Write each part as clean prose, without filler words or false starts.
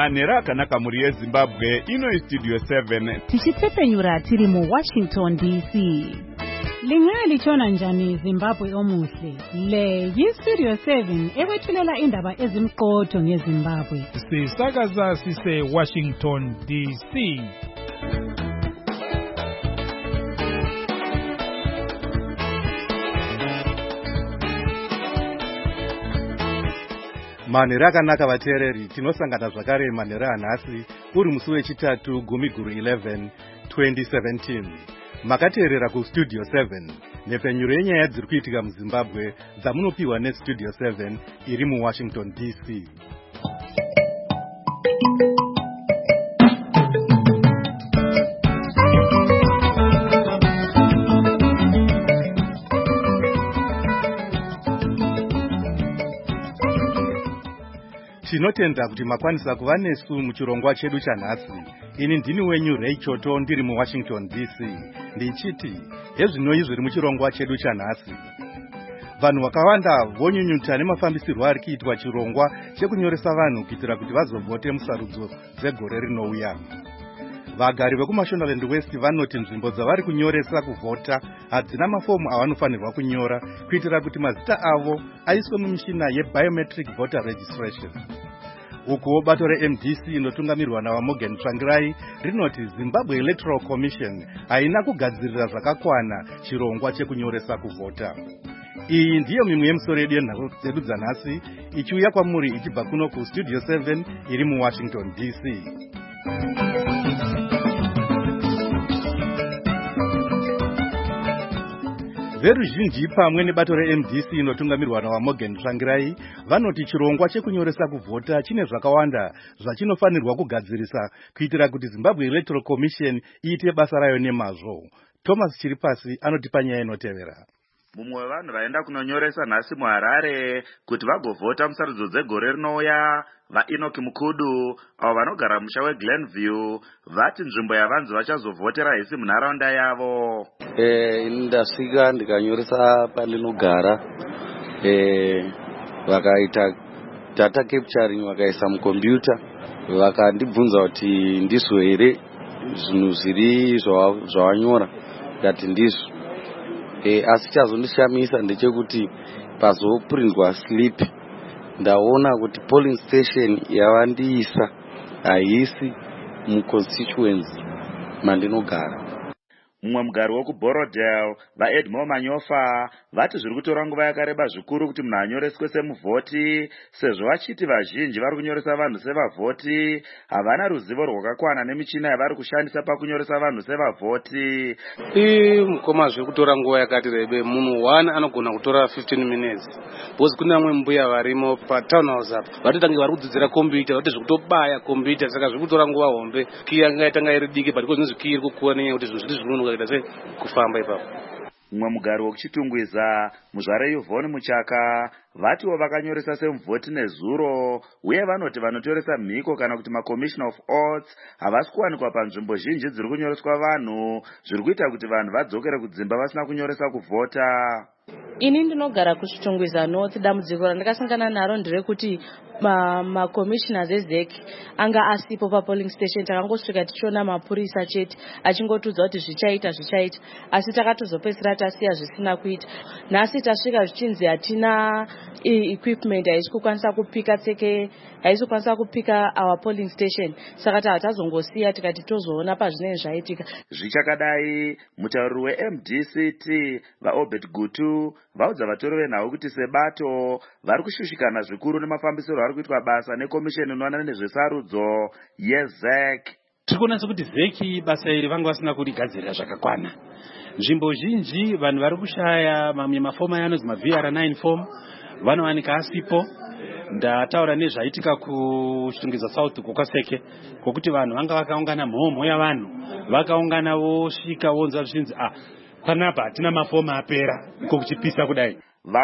manhero akanaka muri yeZimbabwe. Ino iStudio 7 tichitsepenyura tiri muWashington DC. Lingalitshona njani Zimbabwe omuhle? Le yiStudio 7 ekwethulela indaba ezimqotho ngeZimbabwe. Sisakaza sise Washington DC. Manhero akanaka vateereri, tinosangana zvakare manhero anhasi uri musi wechitatu Gumiguru 11 2017. Makateerera kuStudio 7 nepfenyuro yenyaya dziri kuitika muZimbabwe dzamunopiwa neStudio 7 iri muWashington DC. Tinotenda kuti makwanisa kuva nesu muchirongwa chedu chanhasi. Ini ndini wenyu Ray Choto ndiri muWashington DC. Ndichiti hezvinoi zviri muchirongwa chedu chanhasi. Vanhu vakawanda vonyunyuta nemafambisirwo ari kuitwa chirongwa chekunyoresa vanhu kuitira kuti vazovhote musarudzo dzegore rinouya. Vagari vekuMashonaland West vanoti nzvimbo dzavari kunyoresa kuvhota hadzina mafomu avanofanirwa kunyora kuitira kuti mazita avo aiswe mumishina yebiometric voter registration. Ukuwo bato reMDC inotungamirwa naVaMorgan Tsvangirai rinoti Zimbabwe Electoral Commission haina kugadzirira zvakakwana chirongwa chekunyoresa kuvhota. Iyi ndiyo mimwe yemusoro yedu yenharo dzedu dzanhasi ichiuya kwamuri ichibva kuno kuStudio 7 iri muWashington DC. Veruzhinji pamwe nebato reMDC inotungamirwa naVaMorgan Tsvangirai vanoti chirongwa chekunyoresa kuvhota chine zvakawanda zvachinofanirwa kugadzirisa kuitira kuti Zimbabwe Electoral Commission iite basa rayo nemazvo. Thomas Chiripasi anotipa nyaya inotevera. Mumwe wevanhu vaenda kunonyoresa nhasi muHarare kuti vagovhota musarudzo dzegore rinouya, vaEnoki Mukudu avo vanogara musha weGlenview vati nzvimbo yavanzi vachazovhotera haisi munharaunda yavo. Ndasvika ndikanyoresa pandinogara, vakaita data capturing vakaisa mukombiyuta, vakandibvunza kuti ndizvo here zvinhu zviri zvawanyora, ndati ndizvo. Asi chazondishamisa ndechekuti pazoprintwa slip ndaona kuti polling station yavandiisa haisi muconstituency mandinogara. Mumwe mugari wokuBorodale, vaEdmo Manyofa vati zviri kutora nguva yakareba zvikuru kuti munhu anyoreswe semuvhoti, sezvo vachiti vazhinji vari kunyoresa vanhu sevavhoti havana ruzivo rwakakwana nemichina yavari kushandisa pakunyoresa vanhu sevavhoti. Mukoma zviri kutora nguva yakati rebe, munhu 1 anogona kutora 15 minutes. Bozi kuna amwe mbuya varimo patown house apa vatotange vari kudzidzira kombiyuta, vati zvekutobaya kombiyuta, saka zviri kutora nguva hombe. Kii yanga yatanga iri diki but kozvinzi kii iri kukura nenyaya kuti zvinhu zviri zvinonoka kufamba ipapo. Mumwe mugari wokuChitungwiza, muzvare Yvonne Muchaka vatiwo vakanyoresa semuvhoti nezuro, uye vanoti vanotoresa mhiko kana kuti maCommissioner of Oaths havasi kuwanikwa panzvimbo zhinji dziri kunyoreswa vanhu, zviri kuita kuti vanhu vadzokere kudzimba vasina kunyoresa kuvhota. Ini ndinogara kuChitungwiza North. Dambudziko randakasangana naro nderekuti maCommissioners eZEC anga asipo papolling station. Takangosvika tichiona mapurisa chete achingotudza kuti zvichaita, asi takatozopedzisira tasiya zvisina kuita. Nhasi tasvika zvichinzi hatina equipment, haisi kukwanisa kupika tseke, haisi kukwanisa kupika our polling station, saka tatazongosiya tikati tozoona pazvinenge zvaitika. Zvichakadai, mutauriri weMDCT vaObert Gutu vaudza vatori venhau kuti sebato vari kushushikana zvikuru nemafambisiro ari kuitwa basa nekomisheni inoona nezvesarudzo yeZEC. Tikuona sekuti ZEC basa iri vanga vasina kurigadzirira zvakakwana. Nzvimbo zhinji vanhu vari kushaya mamwe mafomu anonzi maVR9 form vanowanika asipo. Ndataura nezvaitika kuChitungwiza South kwakaseke, kwokuti vanhu vanga vakaungana mhomho yavanhu, vakaungana vosvika vonza zvichinzi panapa hatina mafomu apera kuchipisa kudai.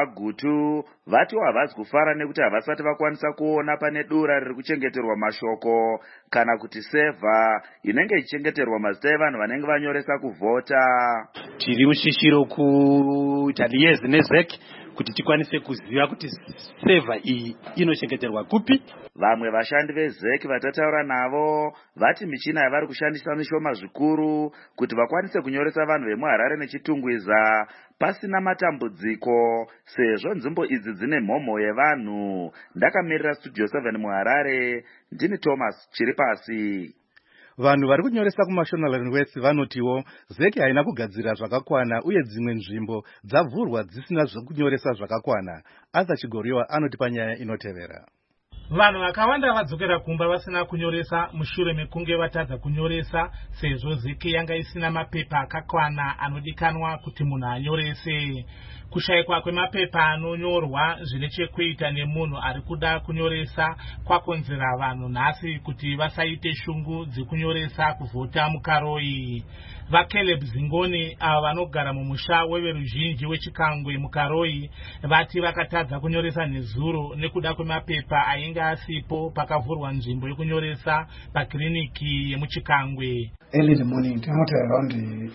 VaGutu vatiwo havasi kufara nekuti havasati vakwanisa kuona pane dura riri kuchengeterwa mashoko kana kuti seva inenge ichengeterwa mazita evanhu vanenge vanyoresa kuvhota. Tiri mushishiro kuita liaison neZEC kuti tikwanise kuziva kuti seva iyi inochengeterwa kupi. Vamwe vashandi vezeki vatataura navo vati michina yavari kushandisa mishoma zvikuru kuti vakwanise kunyoresa vanhu vemuHarare neChitungwiza pasina matambudziko, sezvo nzvimbo idzi dzine mhomho yevanhu. Ndakamirira Studio 7 muHarare, ndini Thomas Chiripasi. Vanhu vari kunyoresa kumashonaland West vanotiwo zeki haina kugadzira zvakakwana uye dzimwe nzvimbo dzavhurwa dzisina zvekunyoresa zvakakwana. Asa Chigoriwa anoti panyaya inotevera. Vanhu vakawanda vadzokera kumba vasina kunyoresa mushure mekunge vatadza kunyoresa sezvo zeki yanga isina mapepa akakwana anodikanwa kuti munhu anyorese. Kushayikwa kwemapepa anonyorwa zvine chekuita nemunhu ari kuda kunyoresa kwakonzera vanhu nhasi kuti vasaite shungu dzekunyoresa kuvhota muKaroi. VaCaleb Zingoni ava vanogara mumusha weveruzhinji weChikangwe muKaroi vati vakatadza kunyoresa nezuro nekuda kwemapepa ainge asipo pakavhurwa nzvimbo yokunyoresa pakiriniki yemuChikangwe. Early in the morning, not around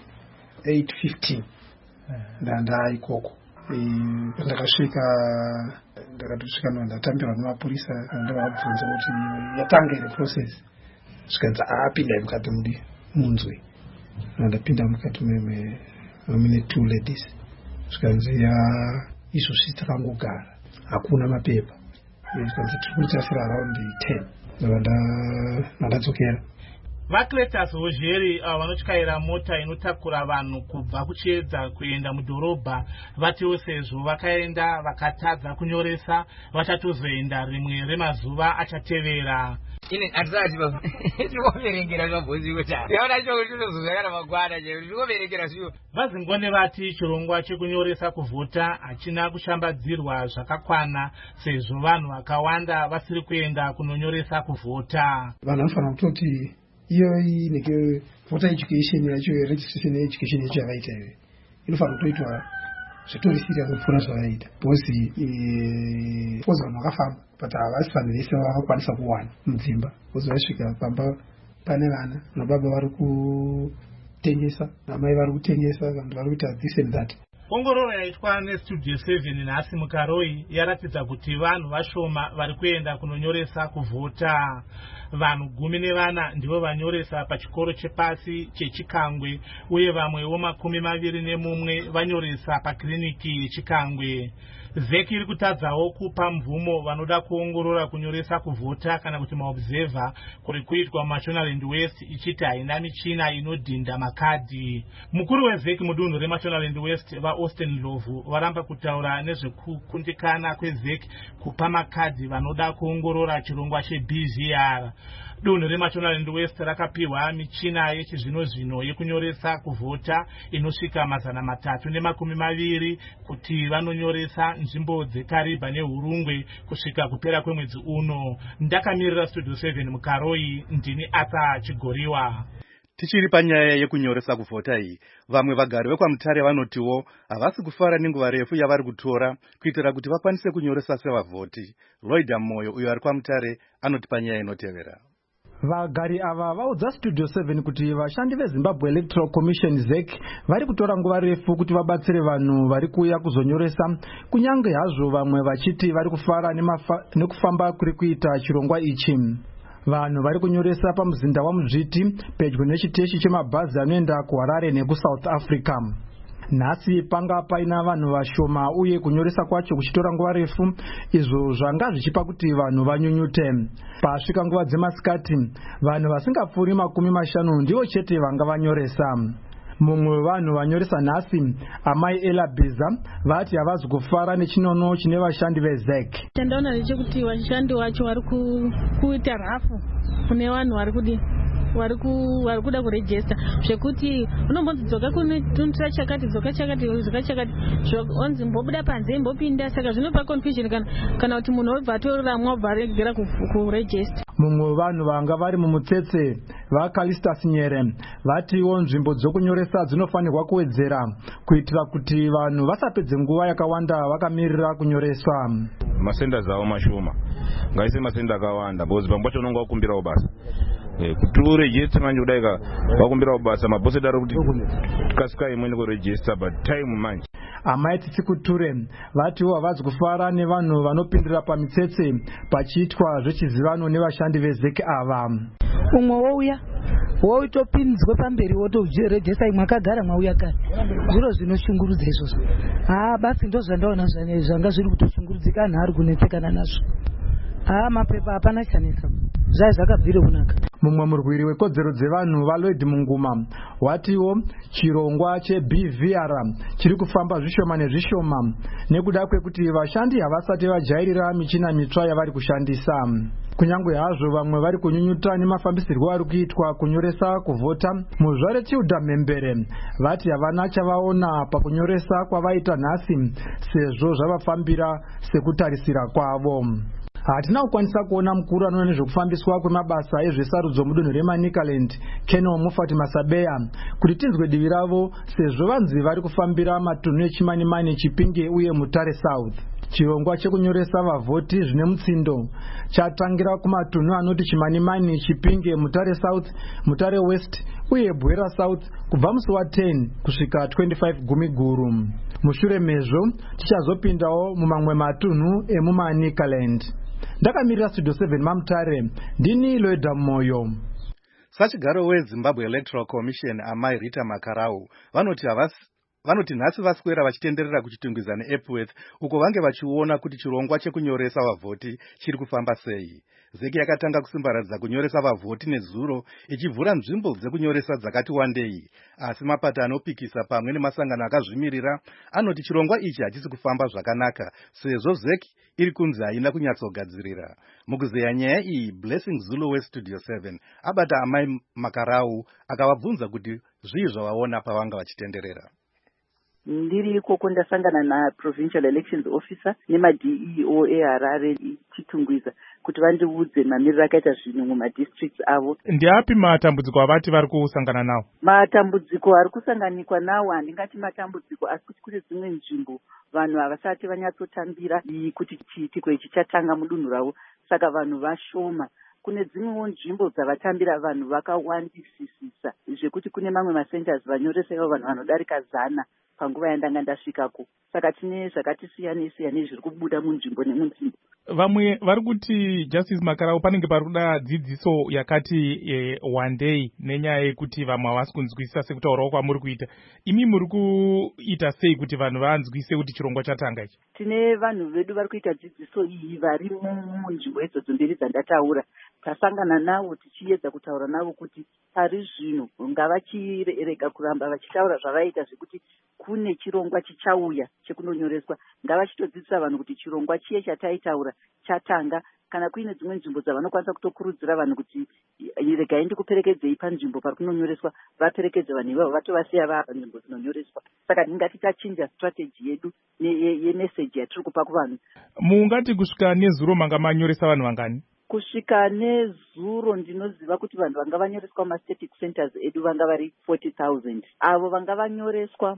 8:15, ndanda ikoko. Ndakasvika ndatambirwa nemapurisa ndavabvunza kuti yatanga ine process. Zvikanzi apinda mukati munzwe. Ndapinda mukati mune 2 ladies. Zvikanzi izvozvi takangogara hakuna mapepa. Zvikanzi tiri kuitasira around 10. Ndadzokera. VaCletus Hozheri vanotyaira mota inotakura vanhu kubva kuchiedza kuenda mudhorobha vatiwo sezvo vakaenda vakatadza kunyoresa vachatozoenda rimwe remazuva achatevera. Ine atisati tinoverengera zvabhozi kuti yaona choko chinozozvakana magwana tinoverengera zviyo. Vazingone vati chirongwa chekunyoresa kuvhota hachina kushambadzirwa zvakakwana sezvo vanhu vakawanda vasiri kuenda kunonyoresa kuvhota. Vanhu vanofanira kutoti iyoyi neke voter education yacho registration education yacho yavaita iwe inofanira kutoitwa zvitori serious kupfuura zvavaita because vanhu vakafamba but havasi vanhu vese vakakwanisa kuwana mudzimba because vasvika pamba pane vana nababa vari kutengesa namai vari kutengesa vanhu vari kuita this and that. Ongororo yaitwa neStudio 7 nhasi muKaroi yaratidza kuti vanhu vashoma vari kuenda kunonyoresa kuvhota. Vanhu 14 ndivo vanyoresa pachikoro chepasi cheChikangwe uye vamwewo 21 vanyoresa pakiriniki yeChikangwe. Zeki iri kutadzawo kupa mvumo vanoda kuongorora kunyoresa kuvhota kana kuti maobserver kuri kuitwa muMashonaland West ichiti haina michina inodhinda makadhi. Mukuru wezeki mudunhu reMashonaland West vaAustin Lovu varamba kutaura nezvekukundikana kwezeki kupa makadhi vanoda kuongorora chirongwa cheBVR. Dunhu reMashonaland West rakapiwa michina yechizvino-zvino yekunyoresa kuvhota inosvika 320 kuti vanonyoresa nzvimbo dzeKariba neHurungwe kusvika kupera kwemwedzi uno. Ndakamirira Studio 7 muKaroi, ndini Asa Chigoriwa. Tichiri panyaya yekunyoresa kuvhota iyi, vamwe vagari vekwaMutare vanotiwo havasi kufara nenguva refu yavari kutora kuitira kuti vakwanise kunyoresa sevavhoti. Lloyd Moyo uyo ari kwaMutare anoti panyaya inotevera. Vagari ava vaudza Studio 7 kuti vashandi veZimbabwe Electoral Commission ZEC vari kutora nguva refu kuti vabatsire vanhu vari kuuya kuzonyoresa, kunyange hazvo vamwe vachiti vari kufara nekufamba kuri kuita chirongwa ichi. Vanhu vari kunyoresa pamuzinda waMuzviti pedyo nechiteshi chemabhazi anoenda kuHarare nekuSouth Africa. Nhasi panga paina vanhu vashoma uye kunyoresa kwacho kuchitora nguva refu, izvo zvanga zvichipa kuti vanhu vanyunyute. Pasvika nguva dzemasikati, vanhu vasingapfuuri 50 ndivo chete vanga vanyoresa. Mumwe wevanhu vanyoresa nhasi, amai Ella Biza, vati havazi kufara nechinono chine vashandi veZEC. Chandaona ndechekuti vashandi vacho vari kuita rafu kune vanhu vari kuda kurejista zvekuti unombonzi dzoka kunotuntura chakati dzoka chakati onzi mbobuda panze mbopinda, saka zvinopa confusion kana kuti munhu obva atorora mwabva aregera kurejista. Mumwe vanhu vanga vari mumutsetse vaCalistus Nyere vatiwo nzvimbo dzokunyoresa dzinofanirwa kuwedzera kuitira kuti vanhu vasapedze nguva yakawanda vakamirira kunyoreswa. Masenda zavo mashoma ngaise masenda akawanda because pambacho unonga wakumbirawo basa kuti urejista manje kudaika wakumbirawo basa mabhoseda ari kuti kasika imwe nekurejista but time manje. Amai Tsikuture vatiwo havasi kufara nevanhu vanopindira pamitsetse pachiitwa zvechizivano nevashandi veZEC ava. Umwe woitopinzwe pamberi wotorejesa mwakagara mwauya kare. Zviro zvinoshungurudza izvozvo. Basi ndozvandaona zvanga zviri kutoshungurudzika anhu ari kunetsekana nazvo. Mapepa hapana chanesa. Zvakabvire kunaka. Mumwe murwiri wekodzero dzevanhu vaLloyd Munguma watiwo chirongwa cheBVR chiri kufamba zvishoma nezvishoma nekuda kwekuti vashandi havasati vajairira michina mitsva yavari kushandisa. Kunyangwe hazvo vamwe vari kunyunyuta nemafambisirwo ari kuitwa kunyoresa kuvhota, muzvare Tilda Mhembere vati havana chavaona pakunyoresa kwavaita nhasi sezvo zvavafambira sekutarisira kwavo. Hatina kukwanisa kuona mukuru anoona nezvekufambiswa kwemabasa ezvesarudzo mudunhu reManicaland, Colonel Mufati Masabeya, kuti tinzwe divi ravo sezvo vanzi vari kufambira matunhu eChimanimani, Chipinge uye Mutare South. Chirongwa chekunyoresa vavhoti zvine mutsindo chatangira kumatunhu anoti Chimanimani, Chipinge, Mutare South, Mutare West uye Bwera South kubva musi wa10 kusvika 25 Gumiguru. Mushure mezvo tichazopindawo mumamwe matunhu emuManicaland. Ndakamirira Studio 7 Mamutare, ndini Lloyd Moyo. Sachigaro weZimbabwe Electoral Commission Amai Rita Makarau vanoti nhasi vaswera vachitenderera kuchitungwiza neEpworth uko vange vachiona kuti chirongwa chekunyoresa vavhoti chiri kufamba sei. ZEC yakatanga kusimbaradza kunyoresa vavhoti nezuro ichivhura nzvimbo dzekunyoresa dzakati wandei, asi mapato anopikisa pamwe nemasangano akazvimirira anoti chirongwa ichi hachisi kufamba zvakanaka sezvo ZEC iri kunzi haina kunyatsogadzirira. Mukuzeya nyaya iyi, Blessing Zulu weStudio 7 abata Amai Makarau akavabvunza kuti zvii zvavaona pavanga vachitenderera. Ndiri ikoko ndasangana naProvincial Elections Officer nemaDEO eHarare Chitungwiza kuti vandiudze mamiriro akaita zvinhu mumadistricts avo. Ndiapi matambudziko avati vari kusangana nawo? Matambudziko ari kusanganikwa nawo handingati matambudziko, asi kuti kune dzimwe nzvimbo vanhu havasati vanyatsotambira kuti chiitiko ichi chatanga mudunhu ravo, saka vanhu vashoma. Kune dzimwewo nzvimbo dzavatambira vanhu vakawandisisisa zvekuti kune mamwe macenters vanyoresa ivo vanhu vanodarika 100 panguva yandanga ndasvikako. Saka tine zvakati siyanei zviri kubuda munzvimbo nemunzvimbo. Vamwe vari kuti Justice Makarau panenge pari kuda dzidziso yakati one day nenyaya yekuti vamwe havasi kunzwisisa sekutaurawo kwamuri kuita. Imi muri kuita sei kuti vanhu vanzwise kuti chirongwa chatanga ichi? Tine vanhu vedu vari kuita dzidziso iyi vari munzvimbo idzodzo mbiri dzandataura. Tasangana navo tichiedza kutaura navo kuti pari zvino ngavachirega kuramba vachitaura zvavaita zvekuti kune chirongwa chichauya chekunonyoreswa. Ngavachitodzidzisa vanhu kuti chirongwa chiye chataitaura chatanga, kana kuine dzimwe nzvimbo dzavanokwanisa kutokurudzira vanhu kuti regai ndikuperekedzei panzvimbo pari kunonyoreswa, vaperekedze vanhu ivavo vatovasiya vaa panzvimbo dzinonyoreswa. Saka ndingati tachinja strategy yedu yemeseji yatiri kupa kuvanhu. Mungati kusvika nezuro manga manyoresa vanhu vangani? Kusvika nezuro ndinoziva kuti vanhu vanga vanyoreswa mumastatic centers edu vanga vari 40,000. Avo vanga vanyoreswa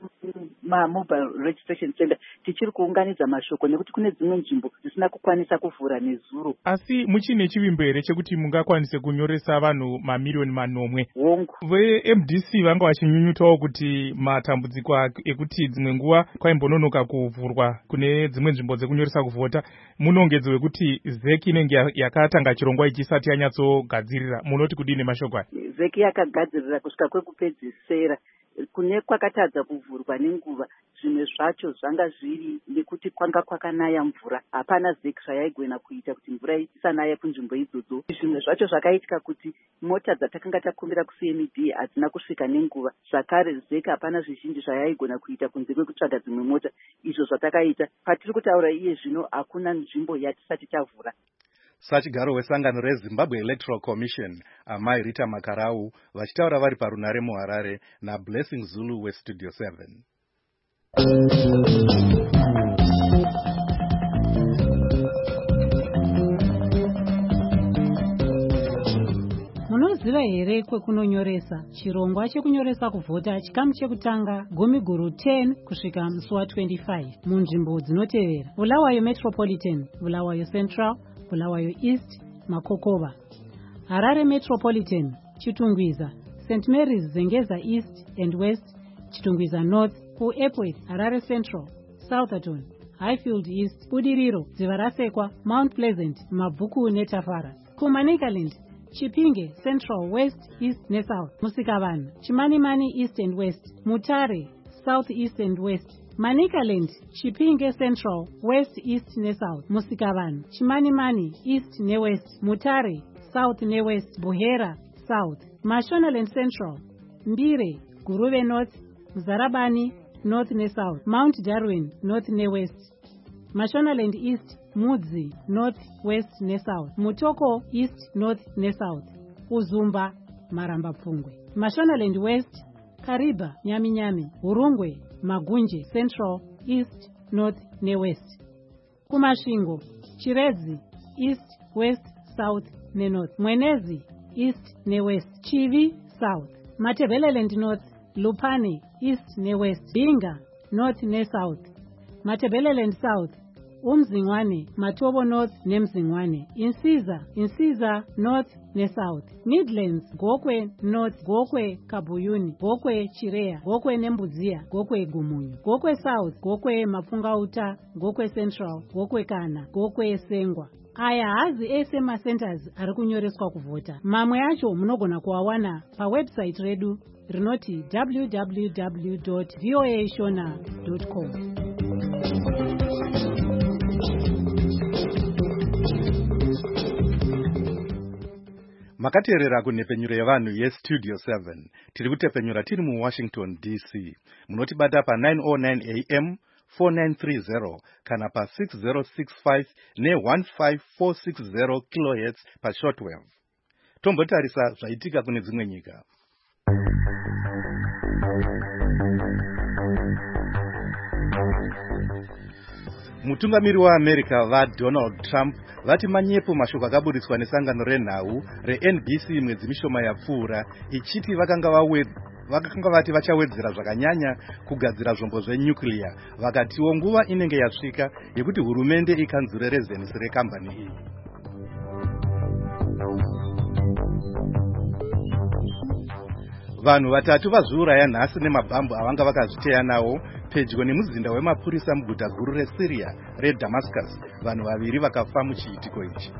mumobile registration center tichiri kuunganidza mashoko nekuti kune dzimwe nzvimbo dzisina kukwanisa kuvhura nezuro. Asi muchine chivimbo here chekuti mungakwanise kunyoresa vanhu mamiliyoni manomwe? Hongu. VeMDC vanga vachinyunyutawo kuti matambudziko ekuti dzimwe nguva kwaimbononoka kuvhurwa kune dzimwe nzvimbo dzekunyoresa kuvhota. Munongedzo wekuti ZEC inenge yakatanga chirongwa ichisati yanyatsogadzirira, munoti kudini mashoko aya? ZEC yakagadzirira kusvika kwekupedzisira. Kune kwakatadza kuvhurwa nenguva, zvimwe zvacho zvanga zviri nekuti kwanga kwakanaya mvura. Hapana ZEC zvayaigona kuita kuti mvura isanaya kunzvimbo idzodzo. Zvimwe zvacho zvakaitika kuti mota dzatakanga takumbira kuCMD hadzina kusvika nenguva. Zvakare ZEC hapana zvizhinji zvayaigona kuita kunze kwekutsvaga dzimwe mota. Izvo zvatakaita. Patiri kutaura iye zvino hakuna nzvimbo yatisati tavhura. Sachigaro wesangano reZimbabwe Electoral Commission Amai Rita Makarau vachitaura vari parunare muHarare naBlessing Zulu weStudio 7. Munoziva here kwekunonyoresa? Chirongwa chekunyoresa kuvhota chikamu chekutanga Gumiguru 10 kusvika musi wa25 munzvimbo dzinotevera: Bulawayo Metropolitan, Bulawayo Central, Bulawayo East, Makokova; Harare Metropolitan, Chitungwiza, St Mary's Zengeza East and West, Chitungwiza North kuEpworth, Harare Central, Southerton, Highfield East, Budiriro, Dziva Rasekwa, Mount Pleasant, Mabvuku neTafara. kuManicaland, Chipinge Central, West, East neSouth, Musikavana, Chimanimani East and West, Mutare South, East and West. Manicaland, Chipinge Central, West, East neSouth, Musikavana, Chimanimani East neWest, Mutare South neWest, Buhera South. Mashonaland Central, Mbire, Guruve North, Mzarabani North neSouth, Mount Darwin North neWest. Mashonaland East, Mudzi North, West neSouth, Mutoko East, North neSouth, Uzumba, Maramba Pfungwe. Mashonaland West, Kariba, Nyami, Urungwe, Magunje Central, East, North neWest. Kumashingo, Chirezi East, West, South neNorth, Mwenezi East neWest, Chivi South, Matebeleland North, Lupane East neWest, Binga North neSouth, Matebeleland South, Umzingwane, Matobo North neMzingwane, Insiza North neSouth, Midlands, Gokwe North, Gokwe Kabuyuni, Gokwe Chirea, Gokwe Nembuzia, Gokwe Gumunyu, Gokwe South, Gokwe Mapungauta, Gokwe Central, Gokwe Kana, Gokwe Sengwa. Aya hazi ese macenters ari kunyoreswa kuvhota. Mamwe acho munogona kuawana pawebsite redu rinoti www.voashona.com. Makateerera kunhepenyuro yevanhu yestudio 7 tiri kutepenyura tiri muWashington DC. Munotibata pa 909 AM 4930 kana pa 6065 ne15460 kHz pa shortwave. Tombotarisa zvaitika kune dzimwe nyika. Mutungamiri waAmerica vaDonald Trump vati manyepo mashoko akaburitswa nesangano renhau reNBC mwedzi mishoma yapfuura ichiti vakanga vati vachawedzera zvakanyanya kugadzira zvombo zvenyuclear, vakatiwo nguva inenge yasvika yekuti hurumende ikanzurere zenisi rekambani iyi. Vanhu vatatu vazviuraya nhasi nemabhambu avanga vakazviteya nawo pedyo nemuzinda wemapurisa muguta guru reSyria reDamascus. Vanhu vaviri vakafa muchiitiko ichi.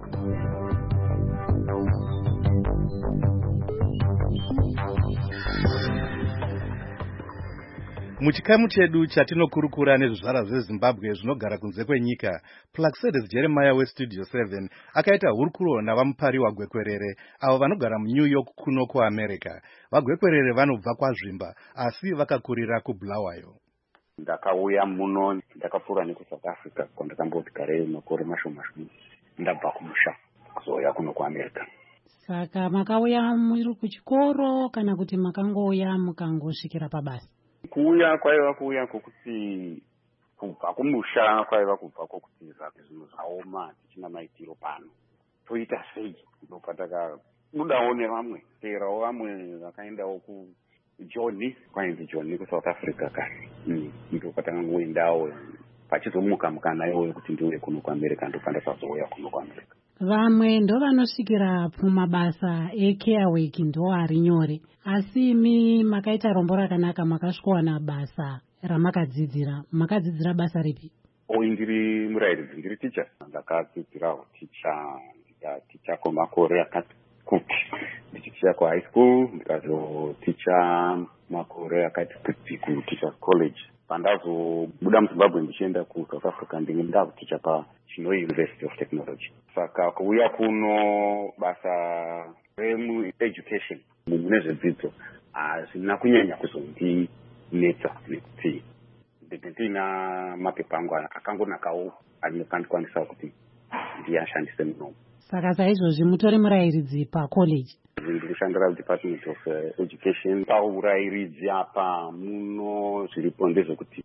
Muchikamu chedu chatinokurukura nezvizvara zveZimbabwe zvinogara kunze kwenyika, Plaxedes Jeremiah weStudio 7 akaita hurukuro navamupari wagwekwerere avo vanogara muNew York kuno kuAmerica. Vagwekwerere vanobva kwazvimba asi vakakurira kuBulawayo. Ndakauya muno ndakapfuura nekuSouth Africa kwandakamboti garei makore mashoma ndabva kumusha kuzoya kuno kuAmerica. Saka makauya muri kuchikoro kana kuti makangouya mukangosvikira pabasa? Kuuya kwaiva kuuya kwokuti kubva kumusha kwaiva kubva kwokuti zvinhu zvaoma tichina maitiro pano toita sei. Ndopatakabudawo nevamwe teerawo vamwe vakaendawo kuJoni, kwainzi Joni kuSouth Africa kare. Ndopatangoendawo pachizomuka mukana wekuti ndiuye kuno kuAmerica, ndopandakazouya kuno kuAmerica. Vamwe ndo vanosvikira pamabasa eCarework ndo ari nyore, asi imi makaita rombo rakanaka, makasvikowana basa ramakadzidzira. Makadzidzira basa ripi? Ndiri murairidzi, ndiri ticha. Ndakadzidzira uticha, ndikaticha kwemakore akati kuti ndichiticha kuhigh school, ndikazoticha makore akati kuti kuteachers college. Pandazobuda muZimbabwe ndichienda kuSouth Africa ndinge ndakuticha paChinoi University of Technology. Saka kuuya kuno basa remueducation mune zvedzidzo hazvina kunyanya kuzondinetsa nekuti ndina mapepa angu akangonakawo anokwanisa kuti ndiyashandise munomu. Saka saizvozvi mutori murairidzi pacollege? Ndiri kushandira Department of Education. Paurairidzi apa muno zviripo ndezvekuti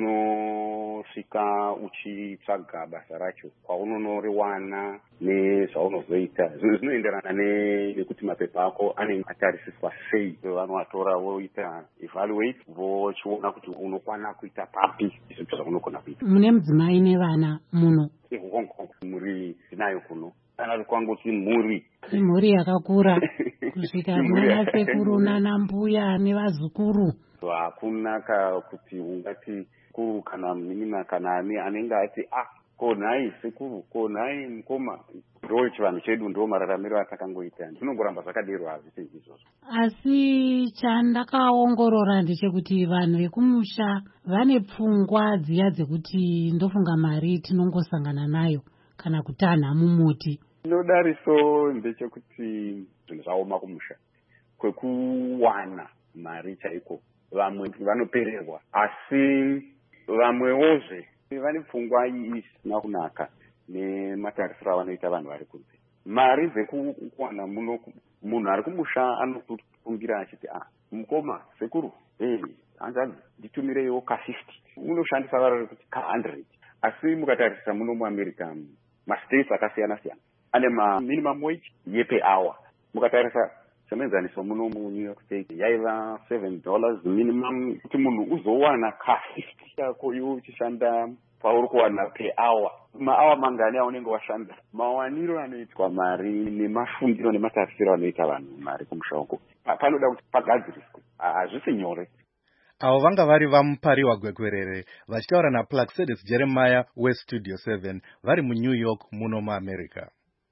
paunosvika uchitsvaga basa racho, kwaunonoriwana nezvaunozoita zvinoenderana nekuti mapepa ako anenge atarisiswa sei. Vanoatora voita evaluate vochiona kuti unokwana kuita papi zviro zvaunogona kuita. Mune mudzimai nevana muno? Muri tinayo kuno. Kana kwangu mhuri yakakura kusvika nana sekuru nana mbuya nevazukuru. hakuna kuti ungati kuru kana munina kana ani anenge ati konhai sekuru konhai mukoma. Ndo chivanhu chedu ndo mararamiro atakangoita. Zvinongoramba zvakadero hazvisi izvozvo. Asi chandakaongorora ndechekuti vanhu vekumusha vane pfungwa dziya dzekuti ndofunga mari tinongosangana nayo kana kutanha mumuti. Nodariso ndechekuti zvinhu zvaoma kumusha kwekuwana mari chaiko. Vamwe vanopererwa asi vamwewozve vane pfungwa isina kunaka nematarisiro avanoita vanhu vari kunze. Mari dzekuwana muno munhu ari kumusha anokufungira achiti mukoma sekuru hanzvadzi nditumireiwo ka50 unoshandisa varari kuti ka100. Asi mukatarisisa muno muAmerica mastates akasiyana siyana ane minimum wage yepe hour. Mukatarisa semenzaniso muno muNew York State yaiva $7 minimum kuti munhu uzowana ka50 yako iwe uchishanda pauri kuwana per hour. Maawa mangani aunenge washanda. Mawaniro anoitwa mari nemafundiro nematarisiro anoita vanhu mari kumusha uko panoda kuti pagadziriswe. Hazvisi nyore. Avo vanga vari vamupariwa gwekwerere vachitaura naPlaxedis Jeremiah weStudio 7 vari muNew York muno muAmerica.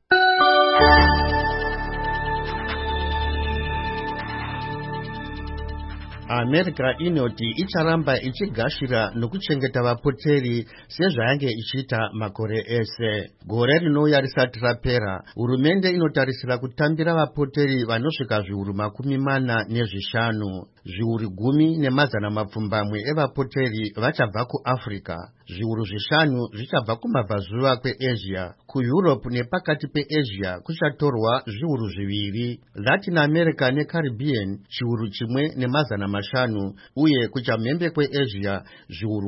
America inoti icharamba ichigashira nokuchengeta vapoteri sezvayange ichiita makore ese. Gore rinouya risati rapera, hurumende inotarisira kutambira vapoteri vanosvika zviuru 45. Zviuru 10 evapoteri vachabva kuAfrica, zviuru 5 zvichabva kumabvazuva kweAsia. KuEurope nepakati peAsia kuchatorwa zviuru 2, Latin America neCaribbean chiuru 1.5, uye kuchamhembe kweAsia zviuru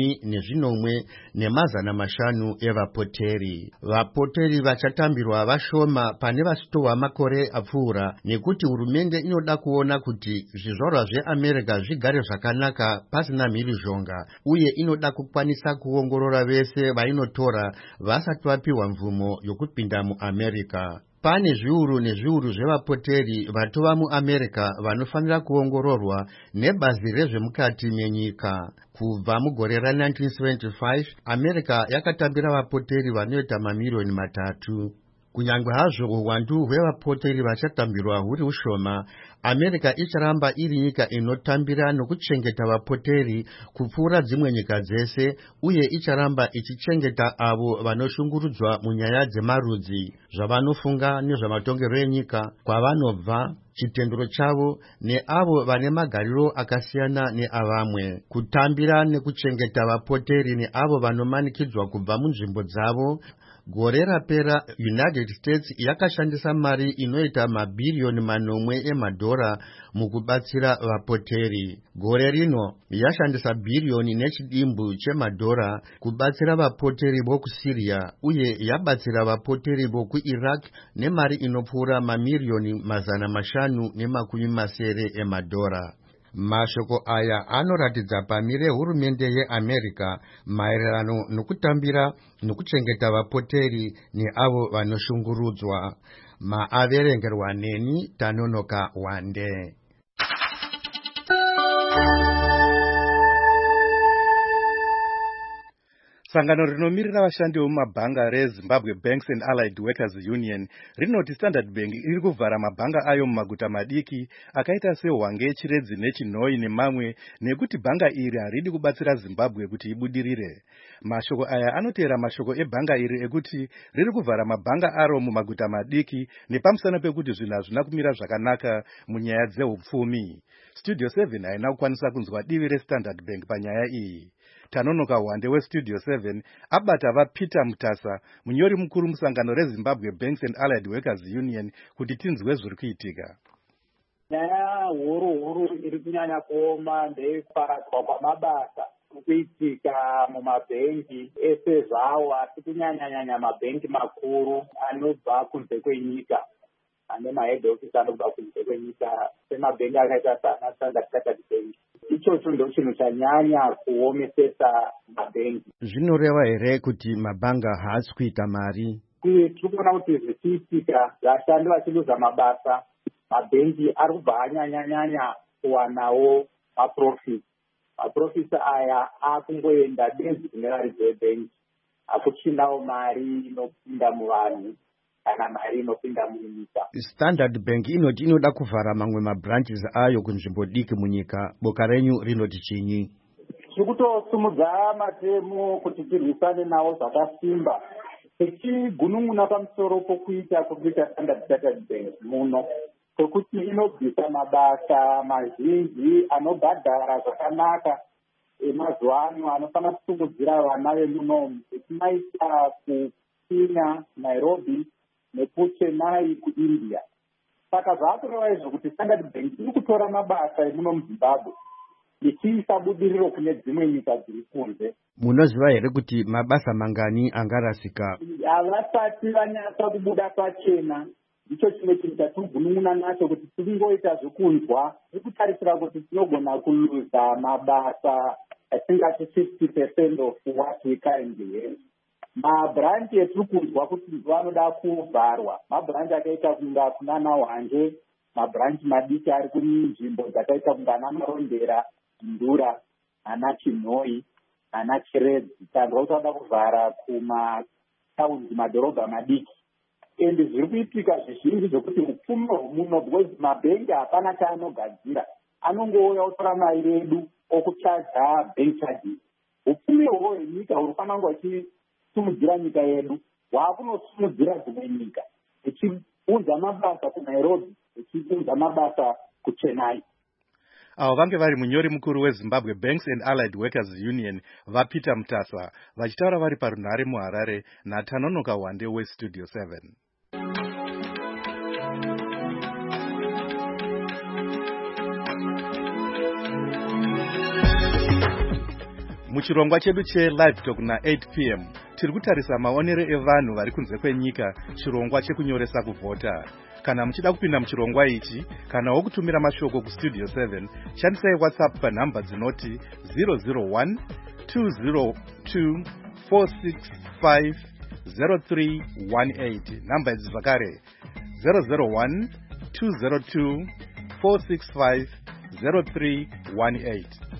10.5 evapoteri. Vapoteri vachatambirwa vashoma pane vasitowa makore apfuura nekuti hurumende inoda kuona kuti zvizvarwa zveAmerica zvigare zvakanaka pasina mhirizhonga, uye inoda kukwanisa kuongorora vese vainotora vasati vapiwa mvumo yokupinda muAmerica. Pane zviuru nezviuru zvevapoteri vatova muAmerica vanofanira kuongororwa nebazi rezvemukati menyika. Kubva mugore ra1975 America yakatambira vapoteri vanoita mamiliyoni 3. Kunyangwe hazvo uwandu hwevapoteri vachatambirwa huri ushoma, America icharamba iri nyika inotambira nokuchengeta vapoteri kupfuura dzimwe nyika dzese, uye icharamba ichichengeta avo vanoshungurudzwa munyaya dzemarudzi, zvavanofunga nezvamatongerwo enyika, kwavanobva, chitendero chavo, neavo vane magariro akasiyana neavamwe. Kutambira nekuchengeta vapoteri neavo vanomanikidzwa kubva munzvimbo dzavo. Gore rapera United States yakashandisa mari inoita mabhiriyoni 8 emadhora mukubatsira vapoteri. Gore rino yashandisa bhiriyoni nechidimbu chemadhora kubatsira vapoteri vokuSyria, uye yabatsira vapoteri vokuIraq nemari inopfuura mamiliyoni 570 emadhora. Mashoko aya anoratidza pamire hurumende yeAmerica maererano nokutambira nokuchengeta vapoteri neavo vanoshungurudzwa. Maaverengerwa neni Tanonoka Wande. Sangano rinomirira vashandi vemumabhanga reZimbabwe Banks and Allied Workers Union rinoti Standard Bank iri kuvhara mabhanga ayo mumaguta madiki akaita seHwange, Chiredzi neChinhoi nemamwe, nekuti bhanga iri haridi kubatsira Zimbabwe kuti ibudirire. Mashoko aya anotevera mashoko ebhanga iri ekuti riri kuvhara mabhanga aro mumaguta madiki nepamusana pekuti zvinhu hazvina kumira zvakanaka munyaya dzehupfumi. Studio 7 haina kukwanisa kunzwa divi reStandard Bank panyaya iyi. Tanonoka Wande weStudio 7 abata vaPeter Mutasa, munyori mukuru musangano reZimbabwe Banks and Allied Workers Union, kuti tinzwe zviri kuitika. Nyaya huru iri kunyanya kuoma ndeyekuparadzwa kwamabasa kuitika mumabhengi ese zvawo, asi kunyanya mabhengi makuru anobva kunze kwenyika, ane mahead office anobva kunze kwenyika, semabhengi akaita sana Standard Chartered Bank. Ichocho ndo chinhu chanyanya kuomesesa mabhengi. Zvinoreva here kuti mabhanga haasi kuita mari? Tiri kuona kuti zvichiitika, vashandi vachiluza mabasa, mabhengi ari kubva anyanya kuwanawo maprofisa aya akungoenda benzi kune vari dzebengi akuchinawo mari inopinda muvanhu kana mari inopinda munyika. Standard Bank inoti inoda kuvhara mamwe mabranches ayo kunzvimbo diki munyika. Boka renyu rinoti chinyi? Tiri kutosumudza matemo kuti tirwisane nawo zvakasimba, tichigunun'una pamusoro pokuita Standard Chartered Bank muno, kwekuti inobvisa mabasa mazhinji anobhadhara zvakanaka emazuva ano anofanira kusungudzira vana vemunomu, tichimaisa kuKenya, Nairobi nekuChennai kuIndia. Saka zvaakureva izvo kuti Standard Bank iri kutora mabasa emuno muZimbabwe ichiisa budiriro kune dzimwe nyika dziri kunze. Munoziva here kuti mabasa mangani angarasika? Havasati vanyatsa kubuda pachena. Ndicho chimwe chinhu chatirigunun'una nacho kuti tiringoita zvekunzwa, tiri kutarisira kuti tinogona kuluza mabasa atingati 50% of what we currently have. Mabranchi etiri kunzwa kuti vanoda kuvharwa mabranchi akaita kunga kunana Hwanje, mabranchi madiki ari kunzvimbo dzakaita kunga ana Marondera, Ndura, ana Chinhoi, ana Chiredzi. Saka uchada kuvhara kumataundi, madhorobha madiki. Ende zviri kuitika zvizhinji zvokuti upfumi hwomuno, because mabhengi hapana chaanogadzira, anongouya otora mari yedu okuchaja bank charges. Upfumi hwohwo hwenyika hunofanira kunge huchisumudzira nyika yedu, hwakunosumudzira dzimwe nyika, huchiunza mabasa kuNairobi, huchiunza mabasa kuChennai. Avo vange vari munyori mukuru weZimbabwe Banks and Allied Workers Union vaPeter Mutasa vachitaura vari parunhare muHarare naTanonoka Hwande weStudio 7. Muchirongwa chedu cheLive Talk na8 p.m. tiri kutarisa maonero evanhu vari kunze kwenyika, chirongwa chekunyoresa kuvhota. Kana muchida kupinda muchirongwa ichi, kana wokutumira mashoko kuStudio 7, shandisai WhatsApp panhamba dzinoti 001 202 465 0318. Namba idzi zvakare 001 202 465 0318.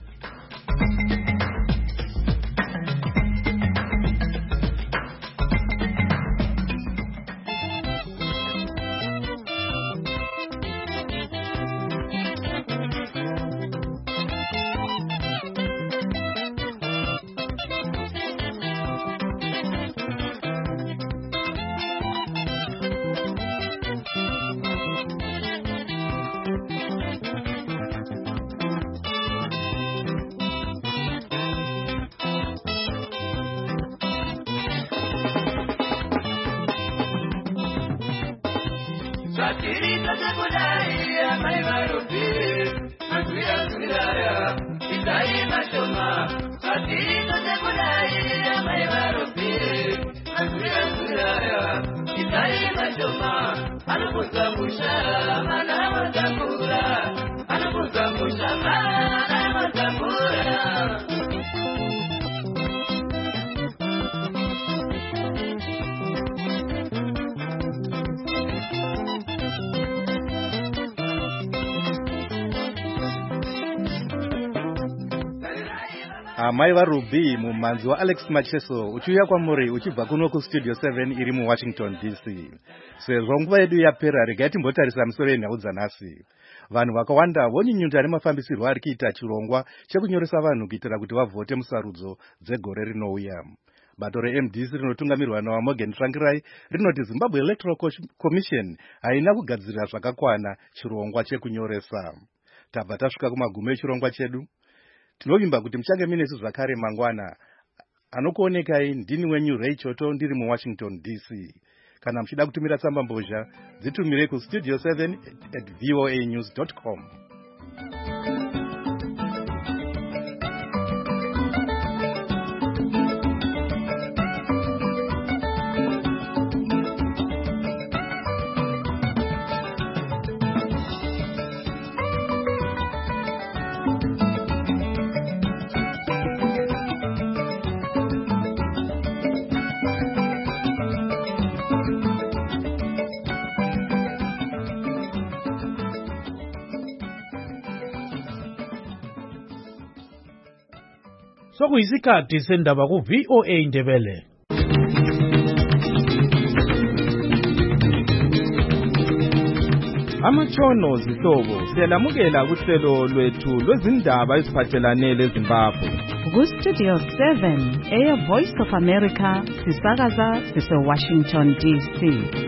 Mai vaRuby mumanzi waAlex Macheso uchiuya kwamuri uchibva kuno kuStudio 7 iri muWashington DC. Sezvo nguva yedu yapera, regai timbotarisa musoro yenhau dzanhasi. Vanhu vakawanda vonyunyuta nemafambisirwo ari kuita chirongwa chekunyoresa vanhu kuitira kuti vavhote musarudzo dzegore rinouya. Bato reMDC rinotungamirwa naMorgan Tsvangirai rinoti Zimbabwe Electoral Commission haina kugadzirira zvakakwana chirongwa chekunyoresa. Tabva tasvika kumagumo echirongwa chedu. Tinovimba kuti muchange minesu zvakare mangwana. Anokuonekai ndini wenyu Ray Choto ndiri muWashington DC. Kana muchida kutumira tsamba mbozha, dzitumire kustudio 7@voanews.com. Sokuyisikhathi sendaba ku VOA Ndebele. Amatshono zihlobo siyalamukela kuhlelo lwethu lwezindaba eziphathelane leZimbabwe. Ku-Studio 7 Air Voice of America sisakaza sise-Washington DC.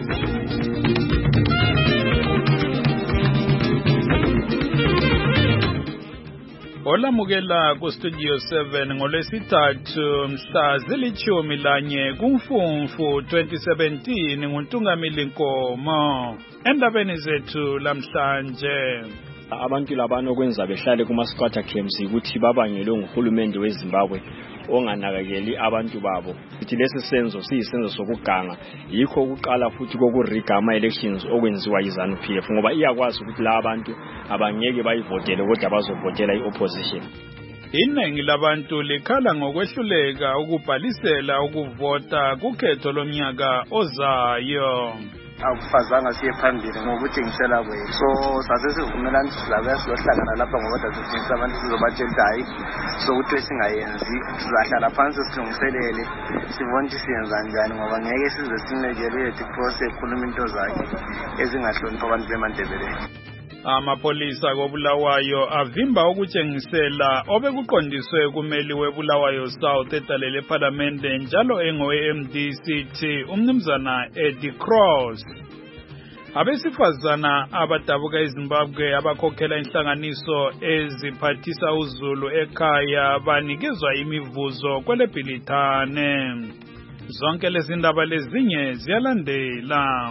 Olamukela ku-Studio 7 ngolwesithathu mhla zilithumi lanye kuMfumfu 2017 nguNtungamili Nkomo. Endabeni zethu lamhlanje, abantu labano okwenza behlale kuma-squatter camps ukuthi babangelwe nguhulumende weZimbabwe onganakekeli abantu babo. Sithi lesi senzo siyisenzo sokuganga, yikho ukuqala futhi kokuriga ama-elections okwenziwa yiZANU-PF ngoba iyakwazi ukuthi la abantu abangeke bayivotele kodwa bazovotela i-opposition. Iningi labantu likhala ngokwehluleka ukubhalisela ukuvota kukhetho lomnyaka ozayo. Akufazanga siye phambili ngokutshengisela kwethu, so sasesivumelana sizabe sizohlangana lapha ngoba dadufisa abantu sizobatshela hayi sokuthi singayenzi, sizahlala phansi silungiselele sibone ukuthi siyenza njani ngoba ngeke size sinekele yethu process ekhuluma into zakhe ezingahlonipha abantu bemandebeleni. Amapolisa koBulawayo avimba ukutshengisela obekuqondiswe kumeli weBulawayo South edalele eParliamente njalo engowe-MDCT umnumzana Eddie Cross. Abesifazana abadabuka eZimbabwe abakhokhela inhlanganiso eziphathisa uZulu ekhaya banikezwa imivuzo kweleBhilithane. Zonke lezi ndaba lezinye ziyalandela.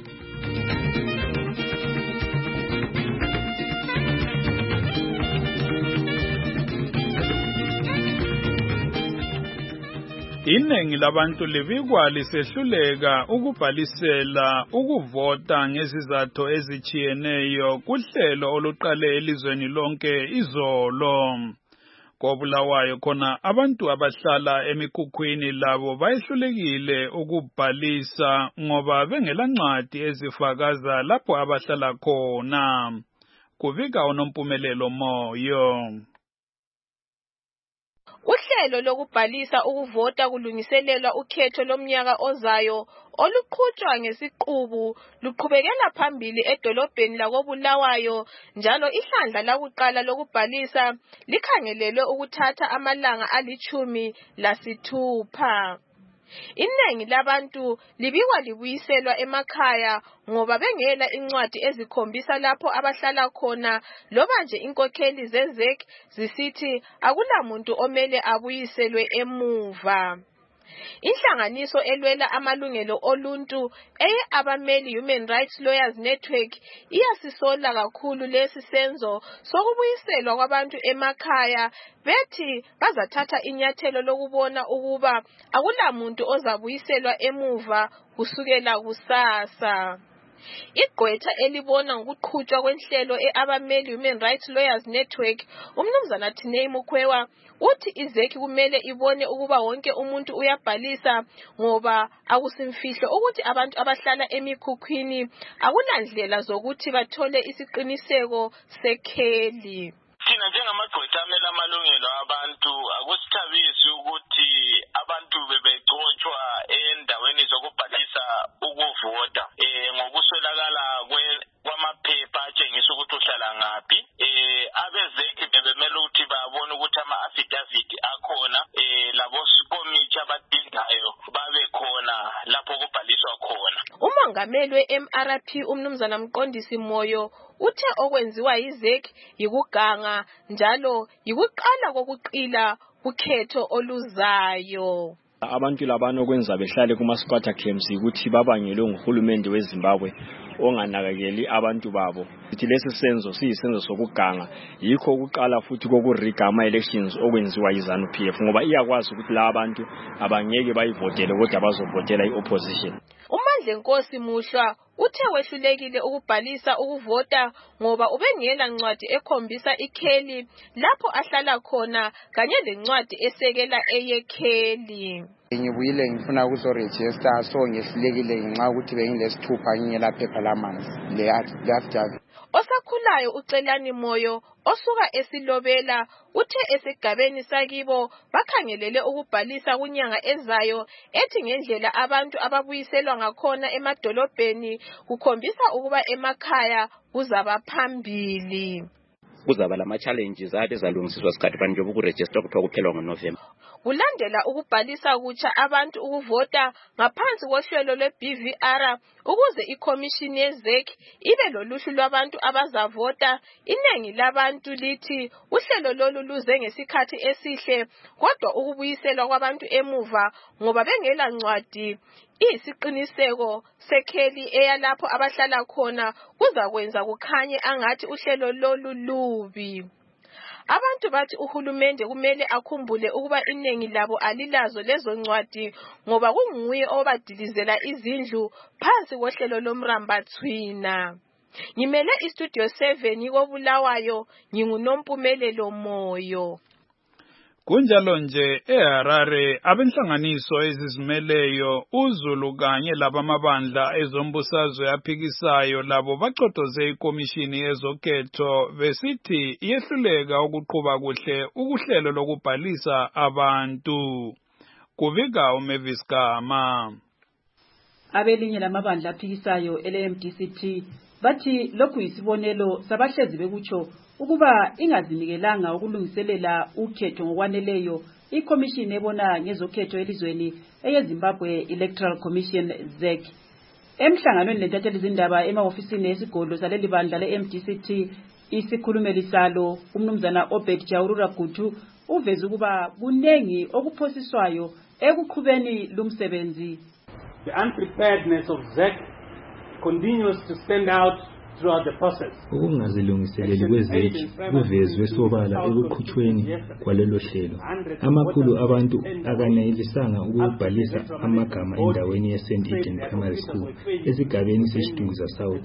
Iningi labantu libikwa lisehluleka ukubhalisela ukuvota ngezizathu ezichiyeneyo kuhlelo oluqale elizweni lonke izolo. KoBulawayo khona abantu abahlala emikhukhwini labo bayehlulekile ukubhalisa ngoba bengelancwadi ezifakaza lapho abahlala khona. Kuvika uNompumelelo Moyo. Uhlelo lokubhalisa ukuvota kulungiselelwa ukhetho lomnyaka ozayo oluqhutshwa ngesiqubu luqhubekela phambili edolobheni lakoBulawayo, njalo ihlandla lakuqala lokubhalisa likhangelelwe ukuthatha amalanga 16. Iningi labantu libikwa libuyiselwa emakhaya ngoba bengela incwadi ezikhombisa lapho abahlala khona, loba nje inkokheli zezek zisithi akulamuntu omele abuyiselwe emuva. Inhlanganiso elwela amalungelo oluntu abameli Human Rights Lawyers Network iyasisola kakhulu lesi senzo sokubuyiselwa kwabantu emakhaya, bethi bazathatha inyathelo lokubona ukuba akulamuntu ozabuyiselwa emuva kusukela kusasa. Igqwetha elibona ngokuqhutshwa kwenhlelo abameli Human Rights Lawyers Network umnumzana Tinei Mukhwewa uthi izeki kumele ibone ukuba wonke umuntu uyabhalisa ngoba akusimfihlo ukuthi abantu abahlala emikhukhwini akunandlela zokuthi bathole isiqiniseko sekheli. Thina njengamagqwetha amela amalungelo abantu akusithabisi ukuthi abantu bebegcotshwa endaweni zokubhalisa ukuvota ngokuswelakala kwamaphepha atshengisa ukuthi uhlala ngaphi. Abezeki bebemele ukuthi babone ukuthi ama-affidavit akhona, labosikomithi abadingayo babe khona lapho kubhaliswa khona. Umongameli we-MRP umnumzana Mqondisi Moyo uthe okwenziwa yizeki yikuganga njalo yikuqala kokuqila kukhetho oluzayo. Abantu labano okwenza behlale kuma-squatter camps ukuthi babangelwe nguhulumende weZimbabwe onganakekeli abantu babo. Sithi lesi senzo siyisenzo sokuganga, yikho ukuqala futhi kokuriga ama-elections okwenziwa yiZANU-PF ngoba iyakwazi ukuthi la abantu abangeke bayivotele kodwa bazovotela i-opposition. uMandla Nkosi Muhlwa uthe wehlulekile ukubhalisa ukuvota ngoba ubengela ncwadi ekhombisa ikheli lapho ahlala khona kanye lencwadi esekela eyekheli. Ngibuyile ngifuna ukuzoregister so ngehlulekile ngenxa ukuthi bengilesithupha ngingela phepha lamanzi le affidavit. Osakhulayo uCelani Moyo osuka eSilobela uthe esigabeni sakibo bakhangelele ukubhalisa kunyanga ezayo ethi ngendlela abantu ababuyiselwa ngakhona emadolobheni kukhombisa ukuba emakhaya kuzaba phambili. Kuzaba lama challenges ade zalungisiswa sikhathi bantu bokuregister kuthiwa kuphela ngoNovember. Kulandela ukubhalisa kutsha abantu ukuvota ngaphansi kohlelo lwe-BVR ukuze iCommission yeZEC ibe loluhlu lwabantu abazavota, inengi labantu lithi uhlelo lolu luze ngesikhathi esihle kodwa ukubuyiselwa kwabantu emuva ngoba bengela ncwadi isiqiniseko sekheli eyalapho abahlala khona kuzakwenza kukhanye angathi uhlelo lolu lubi. Abantu bathi uhulumende kumele akhumbule ukuba inengi labo alilazo lezo ncwadi ngoba kunguye obadilizela izindlu phansi kohlelo lomrambathwina. Ngimele iStudio 7 koBulawayo, nginguNompumelelo Moyo. Kunjalo nje eHarare abenhlanganiso ezizimeleyo uZulu kanye labamabandla ezombusazwe aphikisayo labo bacotoze ikomishini yezokhetho besithi iyehluleka ukuqhuba kuhle ukuhlelo lokubhalisa abantu. Kuvika uMavis Gama. Abelinye lamabandla aphikisayo ele-MDCT bathi lokhu yisibonelo sabahlezi bekutsho ukuba ingazinikelanga ukulungiselela ukhetho ngokwaneleyo ikomishini ebona ngezokhetho elizweni eyeZimbabwe Electoral Commission ZEC. Emhlanganweni lentatheli izindaba emahofisini esigodlo saleli bandla le-MDCT isikhulumeli salo umnumzana Obed Jawurura Gutu uveza ukuba kunengi okuphosiswayo ekuqhubeni lumsebenzi. The unpreparedness of ZEC continues to stand out throughout the process. Ukungazilungiseleli kwezethu kuvezwe sobala ekuqhutshweni kwalelo hlelo. Amakhulu abantu akanelisanga ukubhalisa amagama endaweni yeSt Eden Primary School esigabeni seShidunguza South.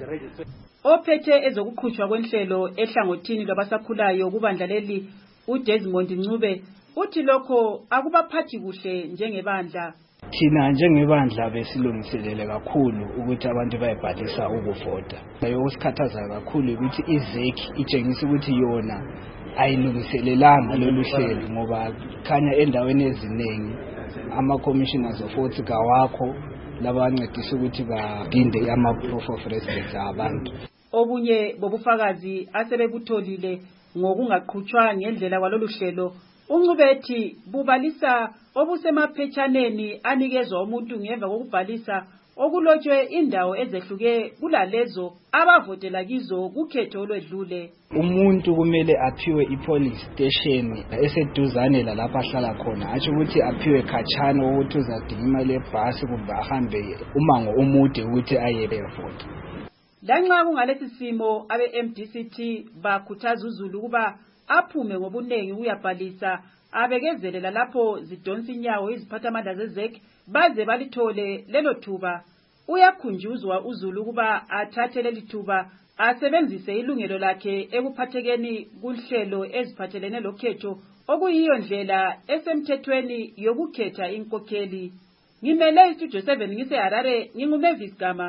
Ophethe ezokuqhutshwa kwenhlelo ehlangothini lwabasakhulayo kubandla leli uDesmond Ncube uthi lokho akubaphathi kuhle njengebandla. Thina njengebandla besilungiselele kakhulu ukuthi abantu bayibhalisa ukuvota. Osikhathaza kakhulu ukuthi iZEC itshengisa ukuthi yona ayilungiselelanga lolu hlelo ngoba khanya endaweni eziningi ama-commissioners of vote kawakho labancedisa ukuthi badinde ama-proof of residence abantu. Obunye bobufakazi asebebutholile ngokungaqhutshwa ngendlela kwalolu hlelo uNcubethi bubalisa obusemaphetshaneni anikezwa umuntu ngemva kokubhalisa okulotshwe indawo ezehluke kulalezo abavotela kizo kukhetho olwedlule. Umuntu kumele aphiwe ipolice station eseduzane lalapha ahlala khona, atsho ukuthi aphiwe khatshana ukuthi uzadinga imali yebhasi kumbe ahambe umango omude ukuthi ayebevota. Lanxa kungalesi simo abe-MDCT bakhuthaza uZulu ukuba aphume ngobunengi uyabhalisa abekezelela lapho zidonsa inyawo iziphathamandla zeZEC baze balithole lelo thuba. Uyakhunjuzwa uZulu ukuba athathe leli thuba asebenzise ilungelo lakhe ekuphathekeni kuhlelo eziphathelene lokhetho okuyiyo ndlela esemthethweni yokukhetha inkokheli. Ngimele iStudio 7 ngiseHarare, nginguMavis Gama.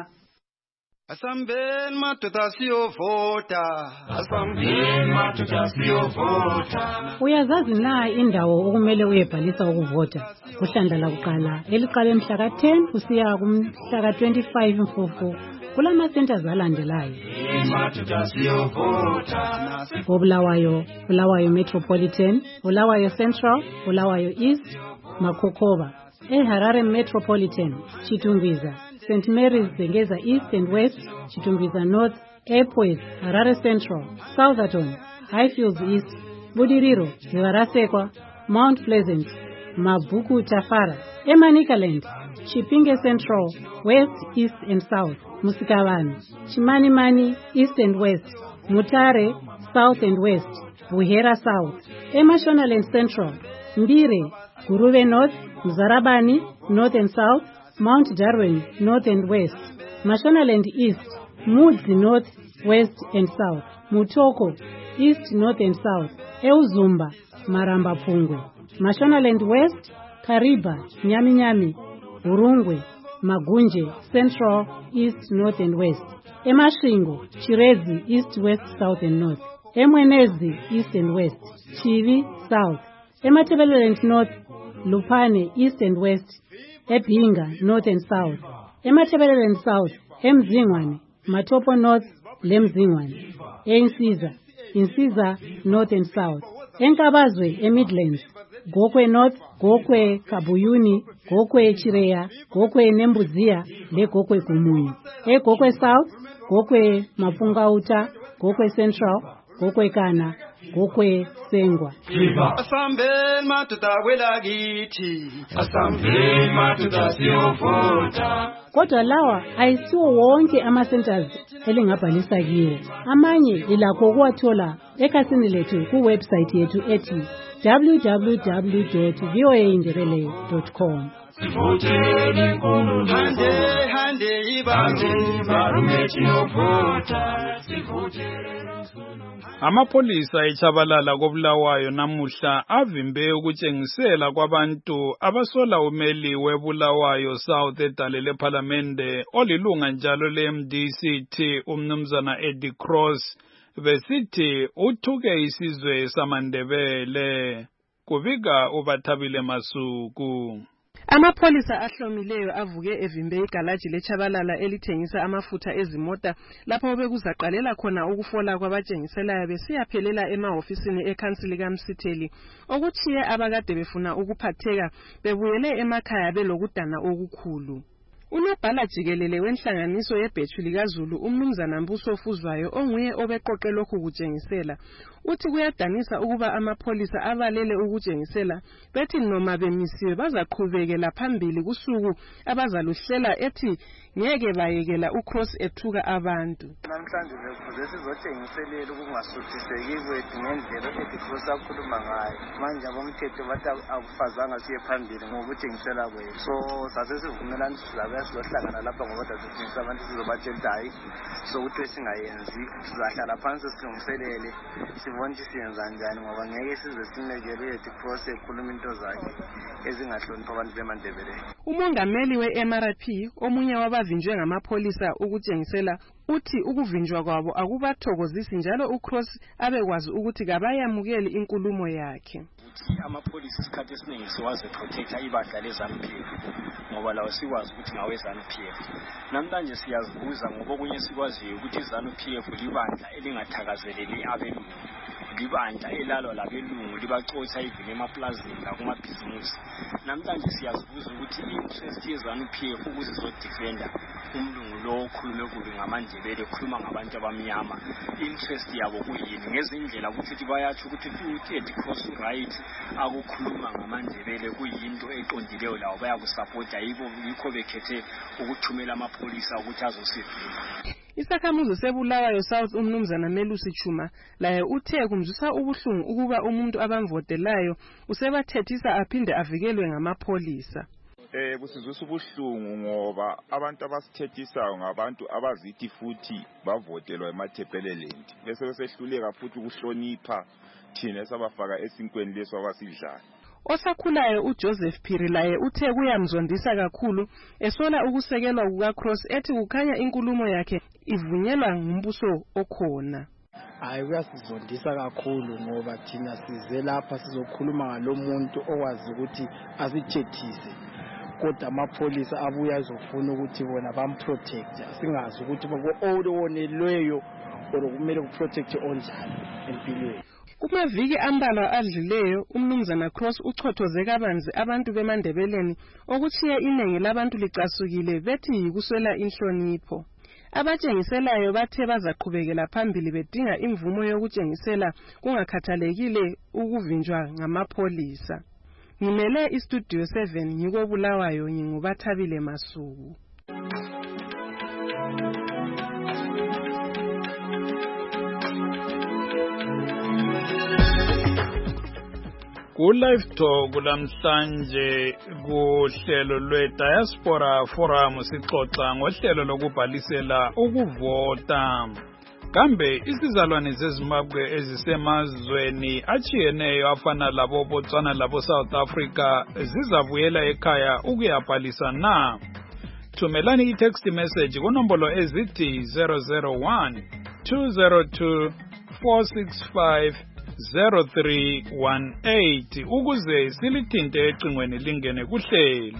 Asambeni madoda siyovota, asambeni madoda siyovota. Uyazazi na indawo okumele uyebhalisa ukuvota? Kuhlandla lakuqala eliqale mhla ka-10 kusiya kumhla ka-25 Mfumfu kulama centers alandelayo. Bulawayo, Bulawayo Metropolitan, Bulawayo Central, Bulawayo East, Makokoba. eHarare Metropolitan, Chitumbisa, St. Mary's Zengeza East and West, Chitumbisa North, Airport, Harare Central, Southerton, Highfields East, Budiriro, Varasekwa, Mount Pleasant, Mabuku Tafara, Emanikaland, Chipinge Central, West, East and South, Musikavani, Chimanimani, East and West, Mutare, South and West, Buhera South, Emashonaland Central, Mbire, Guruve North, Mzarabani, North and South, Mount Darwin, North and West, Mashonaland East, Mudzi North, West and South, Mutoko, East, North and South, Euzumba, Maramba Pungwe, Mashonaland West, Kariba, Nyami Nyami, Urungwe, Magunje, Central, East, North and West, eMasvingo, Chirezi, East, West, South and North, eMwenezi, East and West, Chivi, South, eMatabeleland North, Lupane, East and West, eBhinga, North and South, eMatabeleland South, eMzingwane, Matopo North, leMzingwane, Insiza, North and South, eNkabazwe, eMidlands, Gokwe North, Gokwe Kabuyuni, Gokwe Chireya, Gokwe Nembuzia, le Gokwe Kumunyi, Gokwe South, Gokwe Mapungauta, Gokwe Central, Gokwe Kana, Gokwe Sengwa. Asambeni madoda kwelakithi, asambeni madoda siyovota. Kodwa lawa ayisiwo wonke ama-centers elingabhalisa kiwo. Amanye ilakho ukuwathola ekhasini lethu ku-website yethu ethi www.voaindebele.com. Hande ibambe barumethi novota. Amapolisa eChabalala koBulawayo namuhla avimbe ukutshengisela kwabantu abasola umeli weBulawayo South edale Parliamente olilunga njalo leMDCT umnumzana Eddie Cross besithi uthuke isizwe samaNdebele. Kubika uBathabile Masuku. Amapolisa ahlomileyo avuke evimbe igalaji leChabalala elithengisa amafutha ezimota lapho bekuzaqalela khona ukufola kwabatshengiselayo besiyaphelela emahofisini ekhansili kaMsitheli okuthiye abakade befuna ukuphatheka bebuyele emakhaya belokudana okukhulu. Unobhala jikelele wenhlanganiso yebhethu likaZulu umnumzana Mbuso Fuzwayo onguye obeqoqe lokhu kutshengisela uthi kuyadanisa ukuba amapholisa abalele ukutshengisela bethi noma bemisiwe bazaqhubekela phambili kusuku abazaluhlela ethi ngeke bayekela uCross ethuka abantu. Namhlanje bekuze sizotshengiselela ukungasuthiseki kwethu ngendlela ethi Cross akhuluma ngayo. Manje abomthetho bathi akufazanga siye phambili ngokutshengisela kwethu. So sasesivumelana sizohlangana lapha ngoba dadufisa abantu sizobatshela hayi sokuthi singayenzi sizahlala phansi silungiselele sibone siyenza njani ngoba ngeke size sinekele ethi Cross ekhuluma into zakhe ezingahlonipha abantu beMandebele. Umongameli we-MRP omunye wabavinjwe ngamapolisa ukutshengisela uthi ukuvinjwa kwabo akubathokozisi njalo uCross abekwazi ukuthi kabayamukeli inkulumo yakhe. Amapolisa isikhathi esiningi siwazi protector ibandla leZANU-PF ngoba lawo sikwazi ukuthi ngawe ZANU-PF. Namhlanje siyazibuza ngoba okunye sikwaziyo ukuthi iZANU-PF libandla elingathakazeleli abelungu. Libandla elalwa labelungu libacotha ivini emaplazini lakumabhizinisi. Namhlanje siyazibuza ukuthi interest yeZANU-PF ukuzizodefenda umlungu lo okhulume kubi ngamaNdebele khuluma ngabantu abamnyama. Interest yabo kuyini ngezindlela ukuthi bayathi ukuthi uTed Cross right akukhuluma ngamaNdebele kuyinto eqondileyo lawo bayakusupporta yikho bekhethe ukuthumela amapolisa ukuthi azosivimba. Isakhamuzi seBulawayo South umnumzana Melusi Chuma laye uthe kumzisa ubuhlungu ukuba umuntu abamvotelayo usebathethisa aphinde avikelwe ngamapolisa. Kusizwisa ubuhlungu ngoba abantu abasithethisayo ngabantu abazithi futhi bavotelwa eMatabeleland bese besehluleka futhi ukuhlonipha thina esabafaka esinkweni leso abasidlayo. Osakhulayo uJoseph Phiri laye uthe kuyamzondisa kakhulu esola ukusekelwa kukaCross ethi kukhanya inkulumo yakhe ivunyelwa ngumbuso okhona. Hayi kuyasizondisa kakhulu ngoba thina size lapha sizokhuluma ngalomuntu okwazi ukuthi asithethise kodwa amapolisa abuya ezofuna ukuthi bona bamprotect singazi ukuthi bako-owonelweyo or kumele kuprotect onjani empilweni. Kumaviki ambalwa adlileyo umnumzana Cross uchothoze kabanzi abantu beMandebeleni okuthiye iningi labantu licasukile bethi yikuswela inhlonipho. Abatshengiselayo bathe bazaqhubekela phambili bedinga imvumo yokutshengisela kungakhathalekile ukuvinjwa ngamapolisa. Ngimele iStudio 7 ngikoBulawayo nginguBathabile Masuku. Ku-Live Talk lamhlanje kuhlelo lwe-Diaspora Forum sixoxa ngohlelo lokubhalisela ukuvota. Kambe isizalwane zeZimbabwe ezisemazweni achiyeneyo afana labo Botswana labo South Africa zizabuyela ekhaya ukuyabhalisa na? thumelani i-text message kunombolo ezithi 001 202 465 0318 ukuze silithinte ecingweni lingene kuhlelo.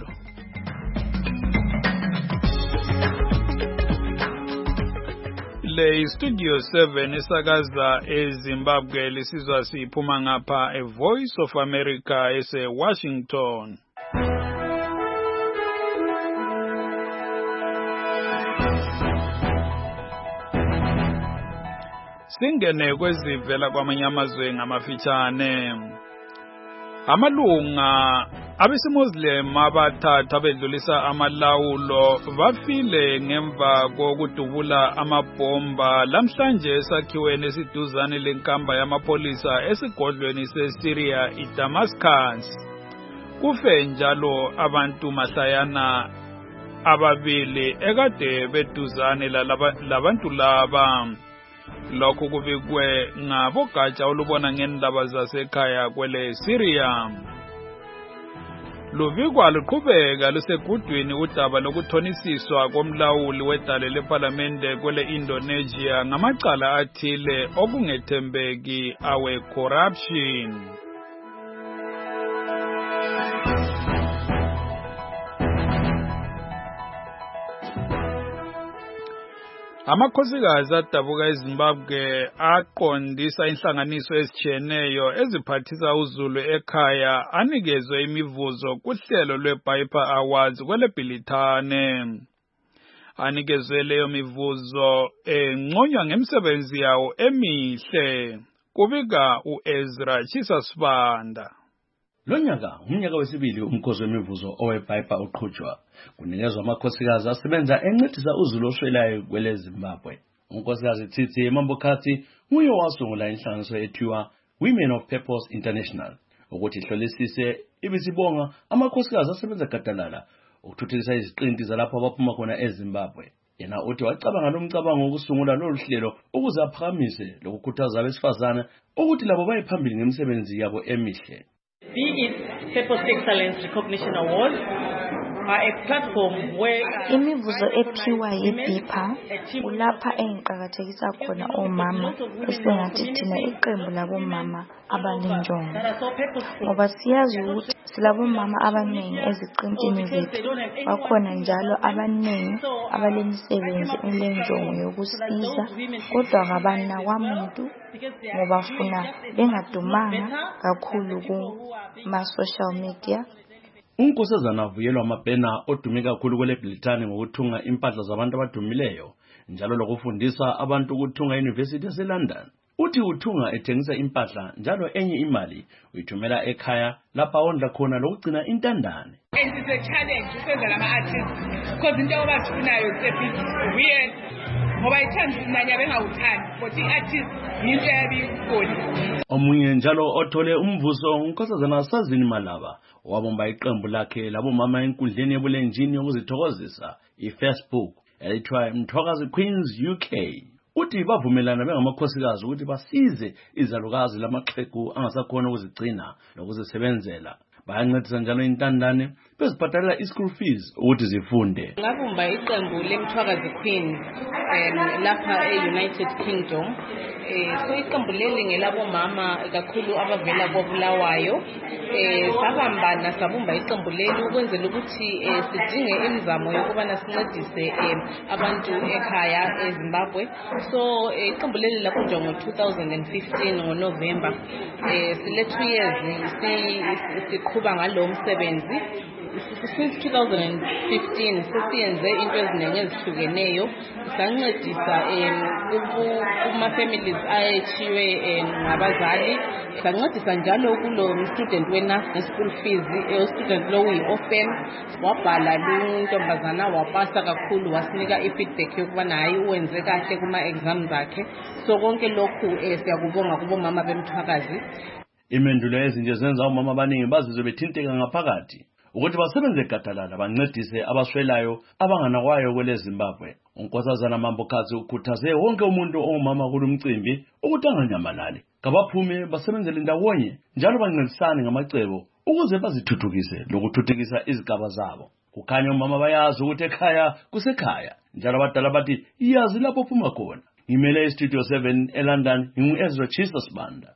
Le Studio 7 esakaza eZimbabwe lisizwa siphuma ngapha eVoice of America ese-Washington. Singene kwezivela kwamanye amazwe ngamafitshane. Amalunga abesimuslim abathatha bedlulisa amalawulo bafile ngemva kokudubula amabhomba lamhlanje esakhiweni esiduzane lenkamba yamapolisa esigodlweni seSyria iDamascus. Kufe njalo abantu mahlayana ababili ekade beduzane labantu laba. Lokhu kubikwe ngabogatsha olubona ngendaba zasekhaya kwele Syria. Lubikwa luqhubeka lusegudwini udaba lokuthonisiswa komlawuli wedale leParlamente kwele Indonesia ngamacala athile okungethembeki awe corruption. Amakhosikazi adabuka eZimbabwe aqondisa inhlanganiso ezitshiyeneyo eziphathisa uzulu ekhaya anikezwe imivuzo kuhlelo lweBiper Awards kwele Bhilithane. Anikezwe leyo mivuzo enconywa ngemisebenzi yawo emihle. Kubika uEzra Chisasibanda. Lonyaka umnyaka wesibili umkhosi wemivuzo oweBiper uqhutshwa. Kunikezwa amakhosikazi asebenza encedisa uzulu oswelayo kwele Zimbabwe. Unkosikazi Tsitsi Mambokati nguye wasungula inhlanganiso ethiwa Women of Purpose International ukuthi ihlolisise ibisibonga amakhosikazi asebenza gadalala ukuthuthukisa iziqinti zalapho abaphuma khona eZimbabwe. Yena uthi wacabanga lomcabango wokusungula lolu hlelo ukuze aphakamise lokukhuthaza abesifazane ukuthi labo bayephambili ngemisebenzi yabo emihle. Purpose Excellence Recognition Award are a platform where imivuzo ephiwa yiBiper kulapha engiqhakathekisa khona omama esengathi thina iqembu labomama abanenjongo ngoba siyazi ukuthi silabomama abaningi eziqintini zethu bakhona njalo abaningi abalemisebenzi elenjongo yokusiza kodwa kabanakwamuntu ngoba funa bengadumanga kakhulu kuma-social media. Unkosazana Vuyelwa Mabhena odume kakhulu kwele Bhilithane ngokuthunga impahla zabantu abadumileyo njalo lokufundisa abantu ukuthunga eUniversity yaseLondon. Uthi uthunga ethengisa impahla njalo enye imali uyithumela ekhaya lapha ondla khona lokugcina intandane. And it's a challenge ukwenza lama artists because into abazifunayo weird ngoba ithanda nanya bengawuthandi but iartist into yabikoni. Omunye njalo othole umvuso unkosazana Sazini Malaba wabomba iqembu lakhe labomama enkundleni yebulenjini yokuzithokozisa iFacebook elithiwa Mthokazi Queens UK. Uthi bavumelana bengamakhosikazi ukuthi basize izalukazi lamaxhegu angasakhona ukuzigcina lokuzisebenzela. Bayancedisa njalo intandane bezibhadalela i-school fees ukuthi zifunde. Ngabumba iqembu leMthokazi Queens lapha e-United Kingdom. So iqembu leli ngelabomama kakhulu abavela koBulawayo. Sabambana sabumba iqembu leli ukwenzela ukuthi sidinge imizamo yokubana sincedise abantu ekhaya eZimbabwe. So iqembu leli lakunjwa ngo-2015 ngoNovember. Sile 2 years siqhuba ngalo msebenzi. Since 2015 sesiyenze into eziningi ezihlukeneyo sancedisa kuma-families ayethiwe ngabazali sancedisa njalo kulo student we-NAFTA school fees student lo uyi-orphan wabhala luntombazana wapasa kakhulu wasinika i-feedback yokubana hayi uwenze kahle kuma-exam zakhe so konke lokhu siyakubonga kubomama bemthwakazi. Imendulo ezinje zenza omama abaningi bazizwe bethinteka ngaphakathi ukuthi basebenze gadalala bancedise abaswelayo abanganakwayo kwele Zimbabwe. Unkosazana Mambokati ukhuthaze wonke umuntu ongumama kulomcimbi ukuthi anganyamalali kabaphume basebenzele ndawonye njalo bancedisane ngamacebo ukuze bazithuthukise lokuthuthukisa izigaba zabo. Kukhanya umama bayazi ukuthi ekhaya kusekhaya. Njalo abadala bathi iyazi lapho phuma khona. Ngimele Studio 7 eLondon, ngingu-Ezra Chisa Sibanda.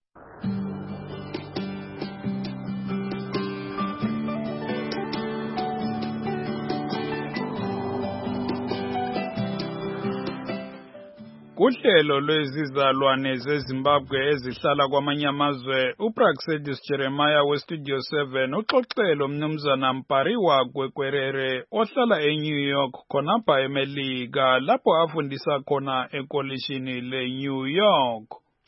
Kuhlelo lwezizalwane zeZimbabwe ezihlala kwamanye amazwe, uPraxedis Jeremiah weStudio 7 uxoxelo umnumzana Mpariwa Gwekwerere ohlala eNew York khonapha eMelika lapho afundisa khona ekolishini leNew York.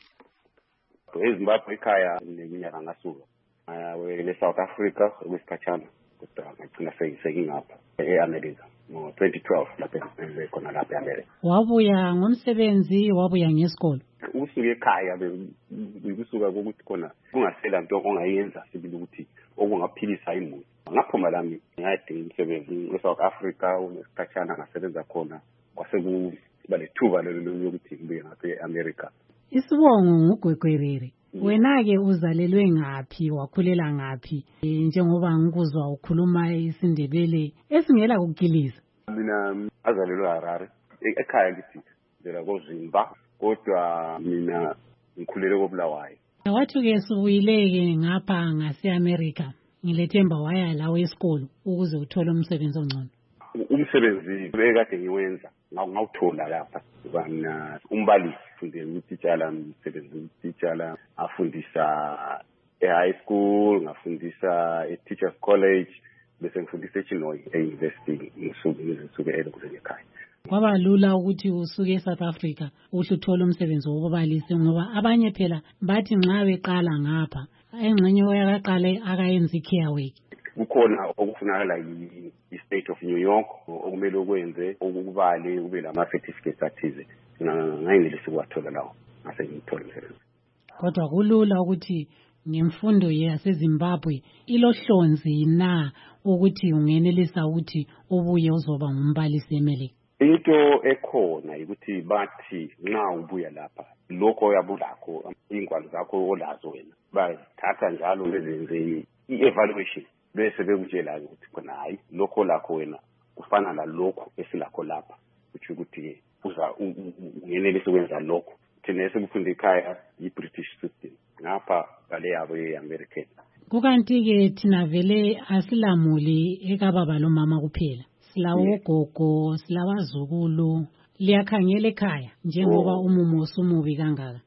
EZimbabwe ekhaya neminyaka ngasuka le-South Africa kwesikhatshana kodwa ngagcina sengingapha e-America ngo-2012 lapho khona lapha e-America. Wabuya ngomsebenzi, wabuya ngesikolo. Usuke ekhaya bekusuka kokuthi khona kungasela nto ongayenza sibili ukuthi okungaphilisa imuli. Ngaphuma lami ngayadinga umsebenzi e-South Africa kwesikhatshana ngasebenza khona kwasekuba lethuba lokuthi ngibuye ngapha e-America. Isibongo nguGwekwerere. Wena-ke uzalelwe ngaphi, wakhulela ngaphi? Njengoba ngikuzwa ukhuluma isiNdebele esingela kukiliza. Mina azalelwe Harare. Ekhaya ngithi ngela koZimba kodwa mina ngikhulele koBulawayo. Wathi-ke subuyileke ngapha ngase-America. Ngilethemba waya lawo esikolo ukuze uthole umsebenzi ongcono. Umsebenzi bekade ngiwenza ngawuthola lapha. Ubana umbalisi fundela utitshala umsebenzi utitshala afundisa e-high school, ngafundisa e-teachers college, bese ngifundisa eChinoyi e-university ngisuke ekhaya. Kwaba lula ukuthi usuke eSouth Africa uhle uthole umsebenzi wobubalisi ngoba abanye phela bathi nxa beqala ngapha engxenye yakaqale akayenza i-care work. Kukhona okufunakala i-state of New York okumele ukwenze ukubale ube lama-certificates athize ngayinelisi ukuwathola lawo ngase ngithole umsebenzi. Kodwa kulula ukuthi ngemfundo yaseZimbabwe ilohlonzi na ukuthi ungenelisa ukuthi ubuye uzoba ngumbalisi eMelika? Into ekhona ukuthi bathi nxa ubuya lapha lokho yabulakho ingwalo zakho olazo wena bathatha njalo bezenze i-evaluation bese bekutshela ukuthi khona hayi lokho lakho wena kufana nalokho esilakho lapha ukuthi ukuthi uza ungenelisa ukwenza lokho. Thina esikufunde ekhaya i-British system ngapha bale yabo e-American. Kukanti-ke thina vele asilamuli ekababa lo mama kuphela. Silawo gogo, silabazukulu, liyakhangela ekhaya njengoba umumo usumubi kangaka.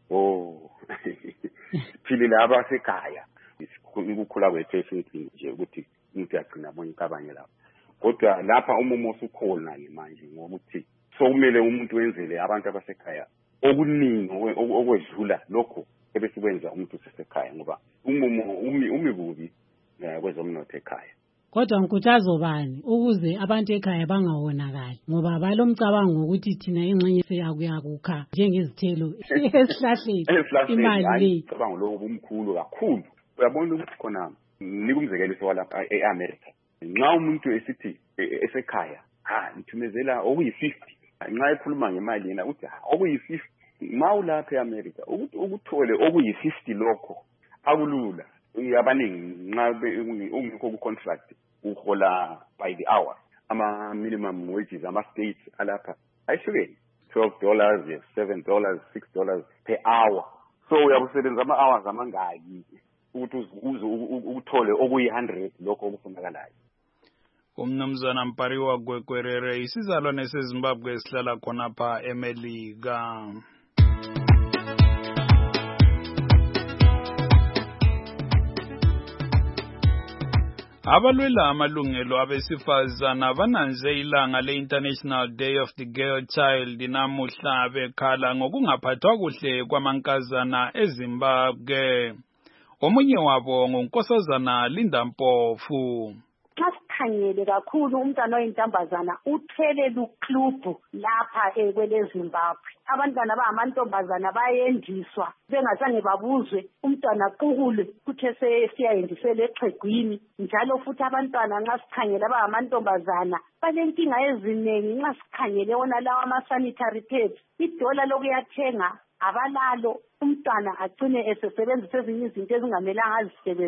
Philile abasekhaya. Ukukhula kwethu esintini nje ukuthi umuntu yagcina abonye abanye lapha. Kodwa lapha umumo usukhona manje ngokuthi sokumele umuntu wenzele abantu abasekhaya okuningi okwedlula lokho ebesikwenza umuntu usesekhaya ngoba umumo umikubi kwezomnotho ekhaya. Kodwa ngikuthazo bani ukuze abantu ekhaya bangawonakali ngoba balomcabango ukuthi thina ingxenye seyakukha njengezithelo esihlahleni imali le. Cabango lo umkhulu kakhulu. Uyabona ukuthi khona nikumzekeliso walapha e-America. Nxa umuntu esithi esekhaya ngithumezela okuyi-50 nxa ekhuluma ngemali yena uthi okuyi-50 ma ulapha e-America ukuthole okuyi-50 lokho akulula. Abaningi nxa ungikho ku-contract uhola by the hour ama-minimum wages ama-states alapha ayihlukene $12, $7, $6 per hour. So uyabusebenza ama-hours amangaki ukuthi uthole okuyi-100 lokho okufunakalayo. Umnumzana Mpariwa Gwekwerere isizalwane seZimbabwe esihlala khonapha eMelika. Abalwela amalungelo abesifazana bananze ilanga le-International Day of the Girl Child namuhla bekhala ngokungaphathwa kuhle kwamankazana eZimbabwe. Omunye wabo nguNkosazana Linda Mpofu. Khangele kakhulu umntwana oyintombazana uthele luklubhu lapha kweleZimbabwe. Abantwana abangamantombazana bayendiswa bengazange babuzwe umntwana qukulwe kuthe siyayendisela exhegwini. Njalo futhi abantwana nxa sikhangele abangamantombazana balenkinga eziningi nxa sikhangele wona lawa ama-sanitary pads. Idola lokuyathenga abalalo, umntwana agcine esesebenzisa ezinye izinto ezingamelanga azisebenzise.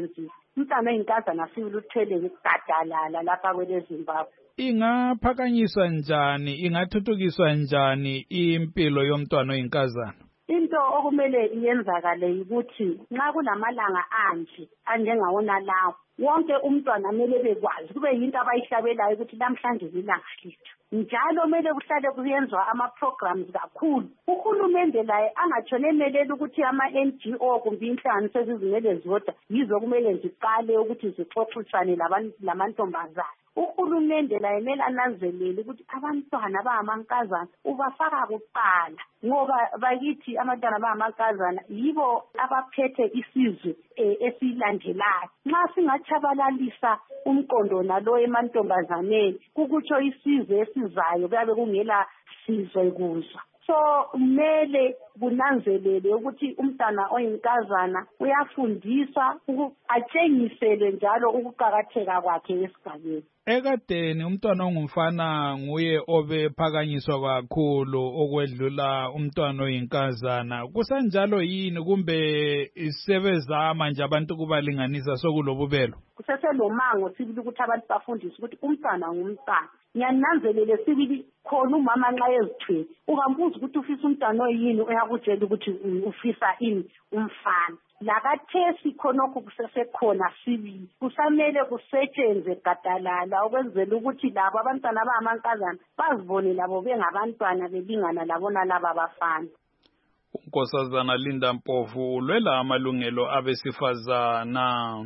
umntana oyinkazana sibili uthwele gadalala lapha kwele Zimbabwe. Ingaphakanyiswa njani, ingathuthukiswa njani impilo yomntwana oyinkazana? Into okumele iyenzakale ukuthi nxa kulamalanga anje anjengawona lawo, wonke umntwana kumele bekwazi kube yinto abayihlabelayo ukuthi namhlanje lilanga lethu. Njalo kumele kuhlale kuyenzwa ama-programs kakhulu. Uhulumende laye angatshone emelela ukuthi ama-NGO kumbe inhlanganiso ezizimele zodwa yizo kumele ziqale ukuthi zixoxisane lamantombazana. Uhulumende laye kumele ananzelele ukuthi abantwana abangamankazana ubafaka kuqala, ngoba bakithi abantwana abangamankazana yibo abaphethe isizwe esilandelayo. Nxa singatshabalalisa umqondo nalo emantombazaneni, kukutsho isizwe esizayo kuyabe kungela sizwe kuzwa. So kumele kunanzelele ukuthi umntana oyinkazana uyafundiswa atshengiselwe njalo ukuqakatheka kwakhe esigabeni. Ekadeni umntwana ongumfana nguye obephakanyiswa kakhulu okwedlula umntwana oyinkazana. Kusanjalo yini kumbe isebezama nje abantu kubalinganisa sokulobubelo? Kuseselomango sibili ukuthi abantu bafundiswe ukuthi umntwana ngumntwana. Ngiyananzelele sibili khona umama nxa ezithwele ungambuza ukuthi ufisa umntwana oyini uyakutshela ukuthi ufisa ini umfana. Lakathesi khonokho kusesekhona sibili kusamele kusetshenzwe gadalala ukwenzela ukuthi labo abantwana abangamankazana bazibone labo bengabantwana belingana labona laba abafana. uNkosazana Linda Mpofu ulwela amalungelo abesifazana.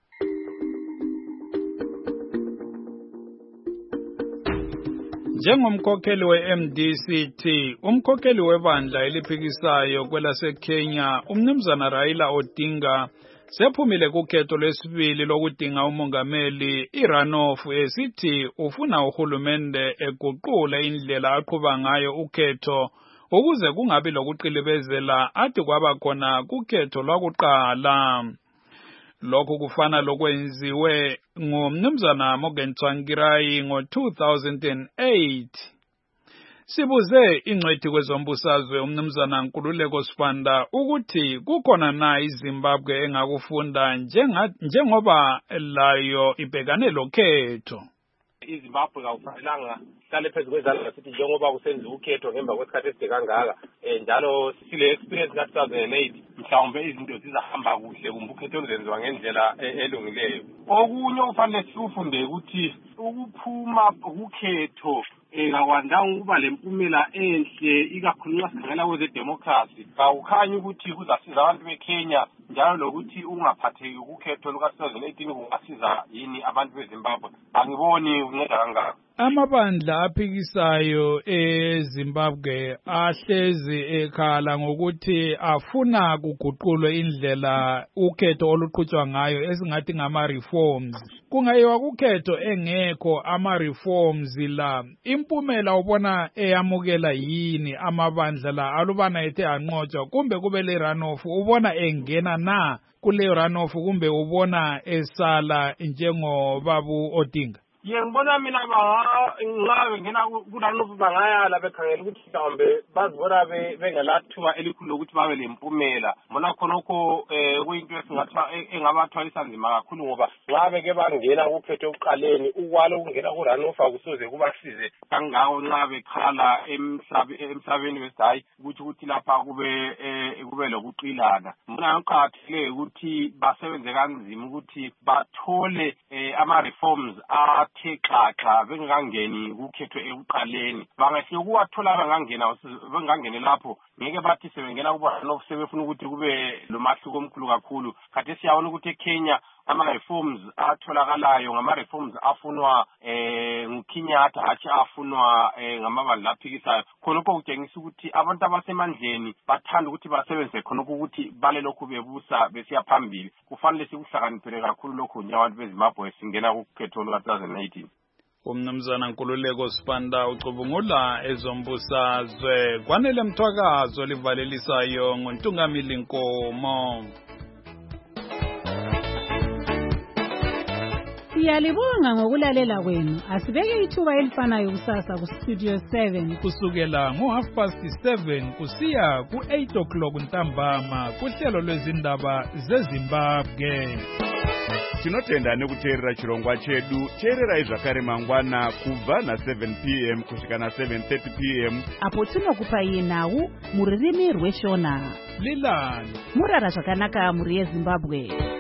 Njengomkhokheli we-MDCT, umkhokheli webandla eliphikisayo kwelaseKenya, umnumzana Raila Odinga, sephumile kukhetho lwesibili lokudinga umongameli iRunoff esithi ufuna uhulumende eguqule indlela aqhuba ngayo ukhetho ukuze kungabi lokuqilibezela athi kwaba khona kukhetho lwakuqala. Lokhu kufana lokwenziwe ngumnumzana Morgan Tsvangirai ngo-2008. Sibuze ingcwethi kwezombusazwe umnumzana Nkululeko Sibanda ukuthi kukhona na iZimbabwe engakufunda njengoba layo ibhekane lokhetho. iZimbabwe awufanelanga hlale phezu kwezandla sithi njengoba kusenziwa ukhetho ngemva kwesikhathi eside kangaka njalo sile experience ka-2008 mhlawumbe izinto zizahamba kuhle kumbe ukhetho oluzenziwa ngendlela elungileyo. Okunye ufanele sifunde ukuthi ukuphuma ukhetho kakwandanga ukuba lempumela enhle ikakhulu nxa sikhangela kwezedemocracy. Kawukhanyi ukuthi kuzasiza abantu beKenya njalo lokuthi ungaphatheki ukhetho luka-2018 kungasiza yini abantu beZimbabwe. Angiboni kunceda kangako. Amabandla aphikisayo eZimbabwe ahlezi ekhala ngokuthi afuna kuguqulwe indlela ukhetho oluqhutshwa ngayo esingathi ngama-reforms. Kungayiwa kukhetho engekho ama-reforms la, impumela ubona eyamukela yini amabandla la alubana ethe anqotshwa kumbe kube le runoff ubona engena na kule runoff kumbe ubona esala njengobabu Odinga? Ngibona mina nxa bengena kuRunoff bangayala bekhangela ukuthi mhlawumbe bazibona bengelathuba elikhulu lokuthi babe lempumela. Mbona khonokho kuyinto engabathwalisa nzima kakhulu ngoba nxa beke bangena kukhetho ekuqaleni ukwala ukungena kuRunoff akusoze kubasize kangako nxa bekhala emhlabeni wesidayi ukuthi lapha kube lokuqilana. Mbona kuqakathekile ukuthi basebenze kanzima ukuthi bathole ama-reforms athe xaxa bengangeni kukhetho ekuqaleni. Bangahle ukuwathola bengangene lapho ngeke bathi sebengena kuRunoff sebefuna ukuthi kube lomahluko omkhulu kakhulu. Khathi siyabona ukuthi eKenya ama-reforms atholakalayo ngama-reforms afunwa nguKenyatta hatshi afunwa ngamabandla aphikisayo. Khonokho kutshengisa ukuthi abantu abasemandleni bathanda ukuthi basebenze khonokho ukuthi balelokhu bebusa besiya phambili. Kufanele sikuhlakaniphele kakhulu lokho nyabantu beZimbabwe singena kukhetho luka-2018. Umnumzana Nkululeko Sibanda ucubungula ezombusazwe. Kwanele Mthwakazo livalelisayo ngoNtungamili Nkomo. Siyalibonga ngokulalela kwenu. Asibeke ithuba elifanayo kusasa ku-Studio 7 kusukela ngo7:30 kusiya ku8 ntambama kuhlelo lwezindaba zeZimbabwe. Tinotenda nekuteerera chirongwa chedu. Teererai zvakare mangwana kubva na7 p.m. kusvika na7:30 p.m. apo tinokupai nhau muririmi rweshona. Lilani murara zvakanaka muri yeZimbabwe.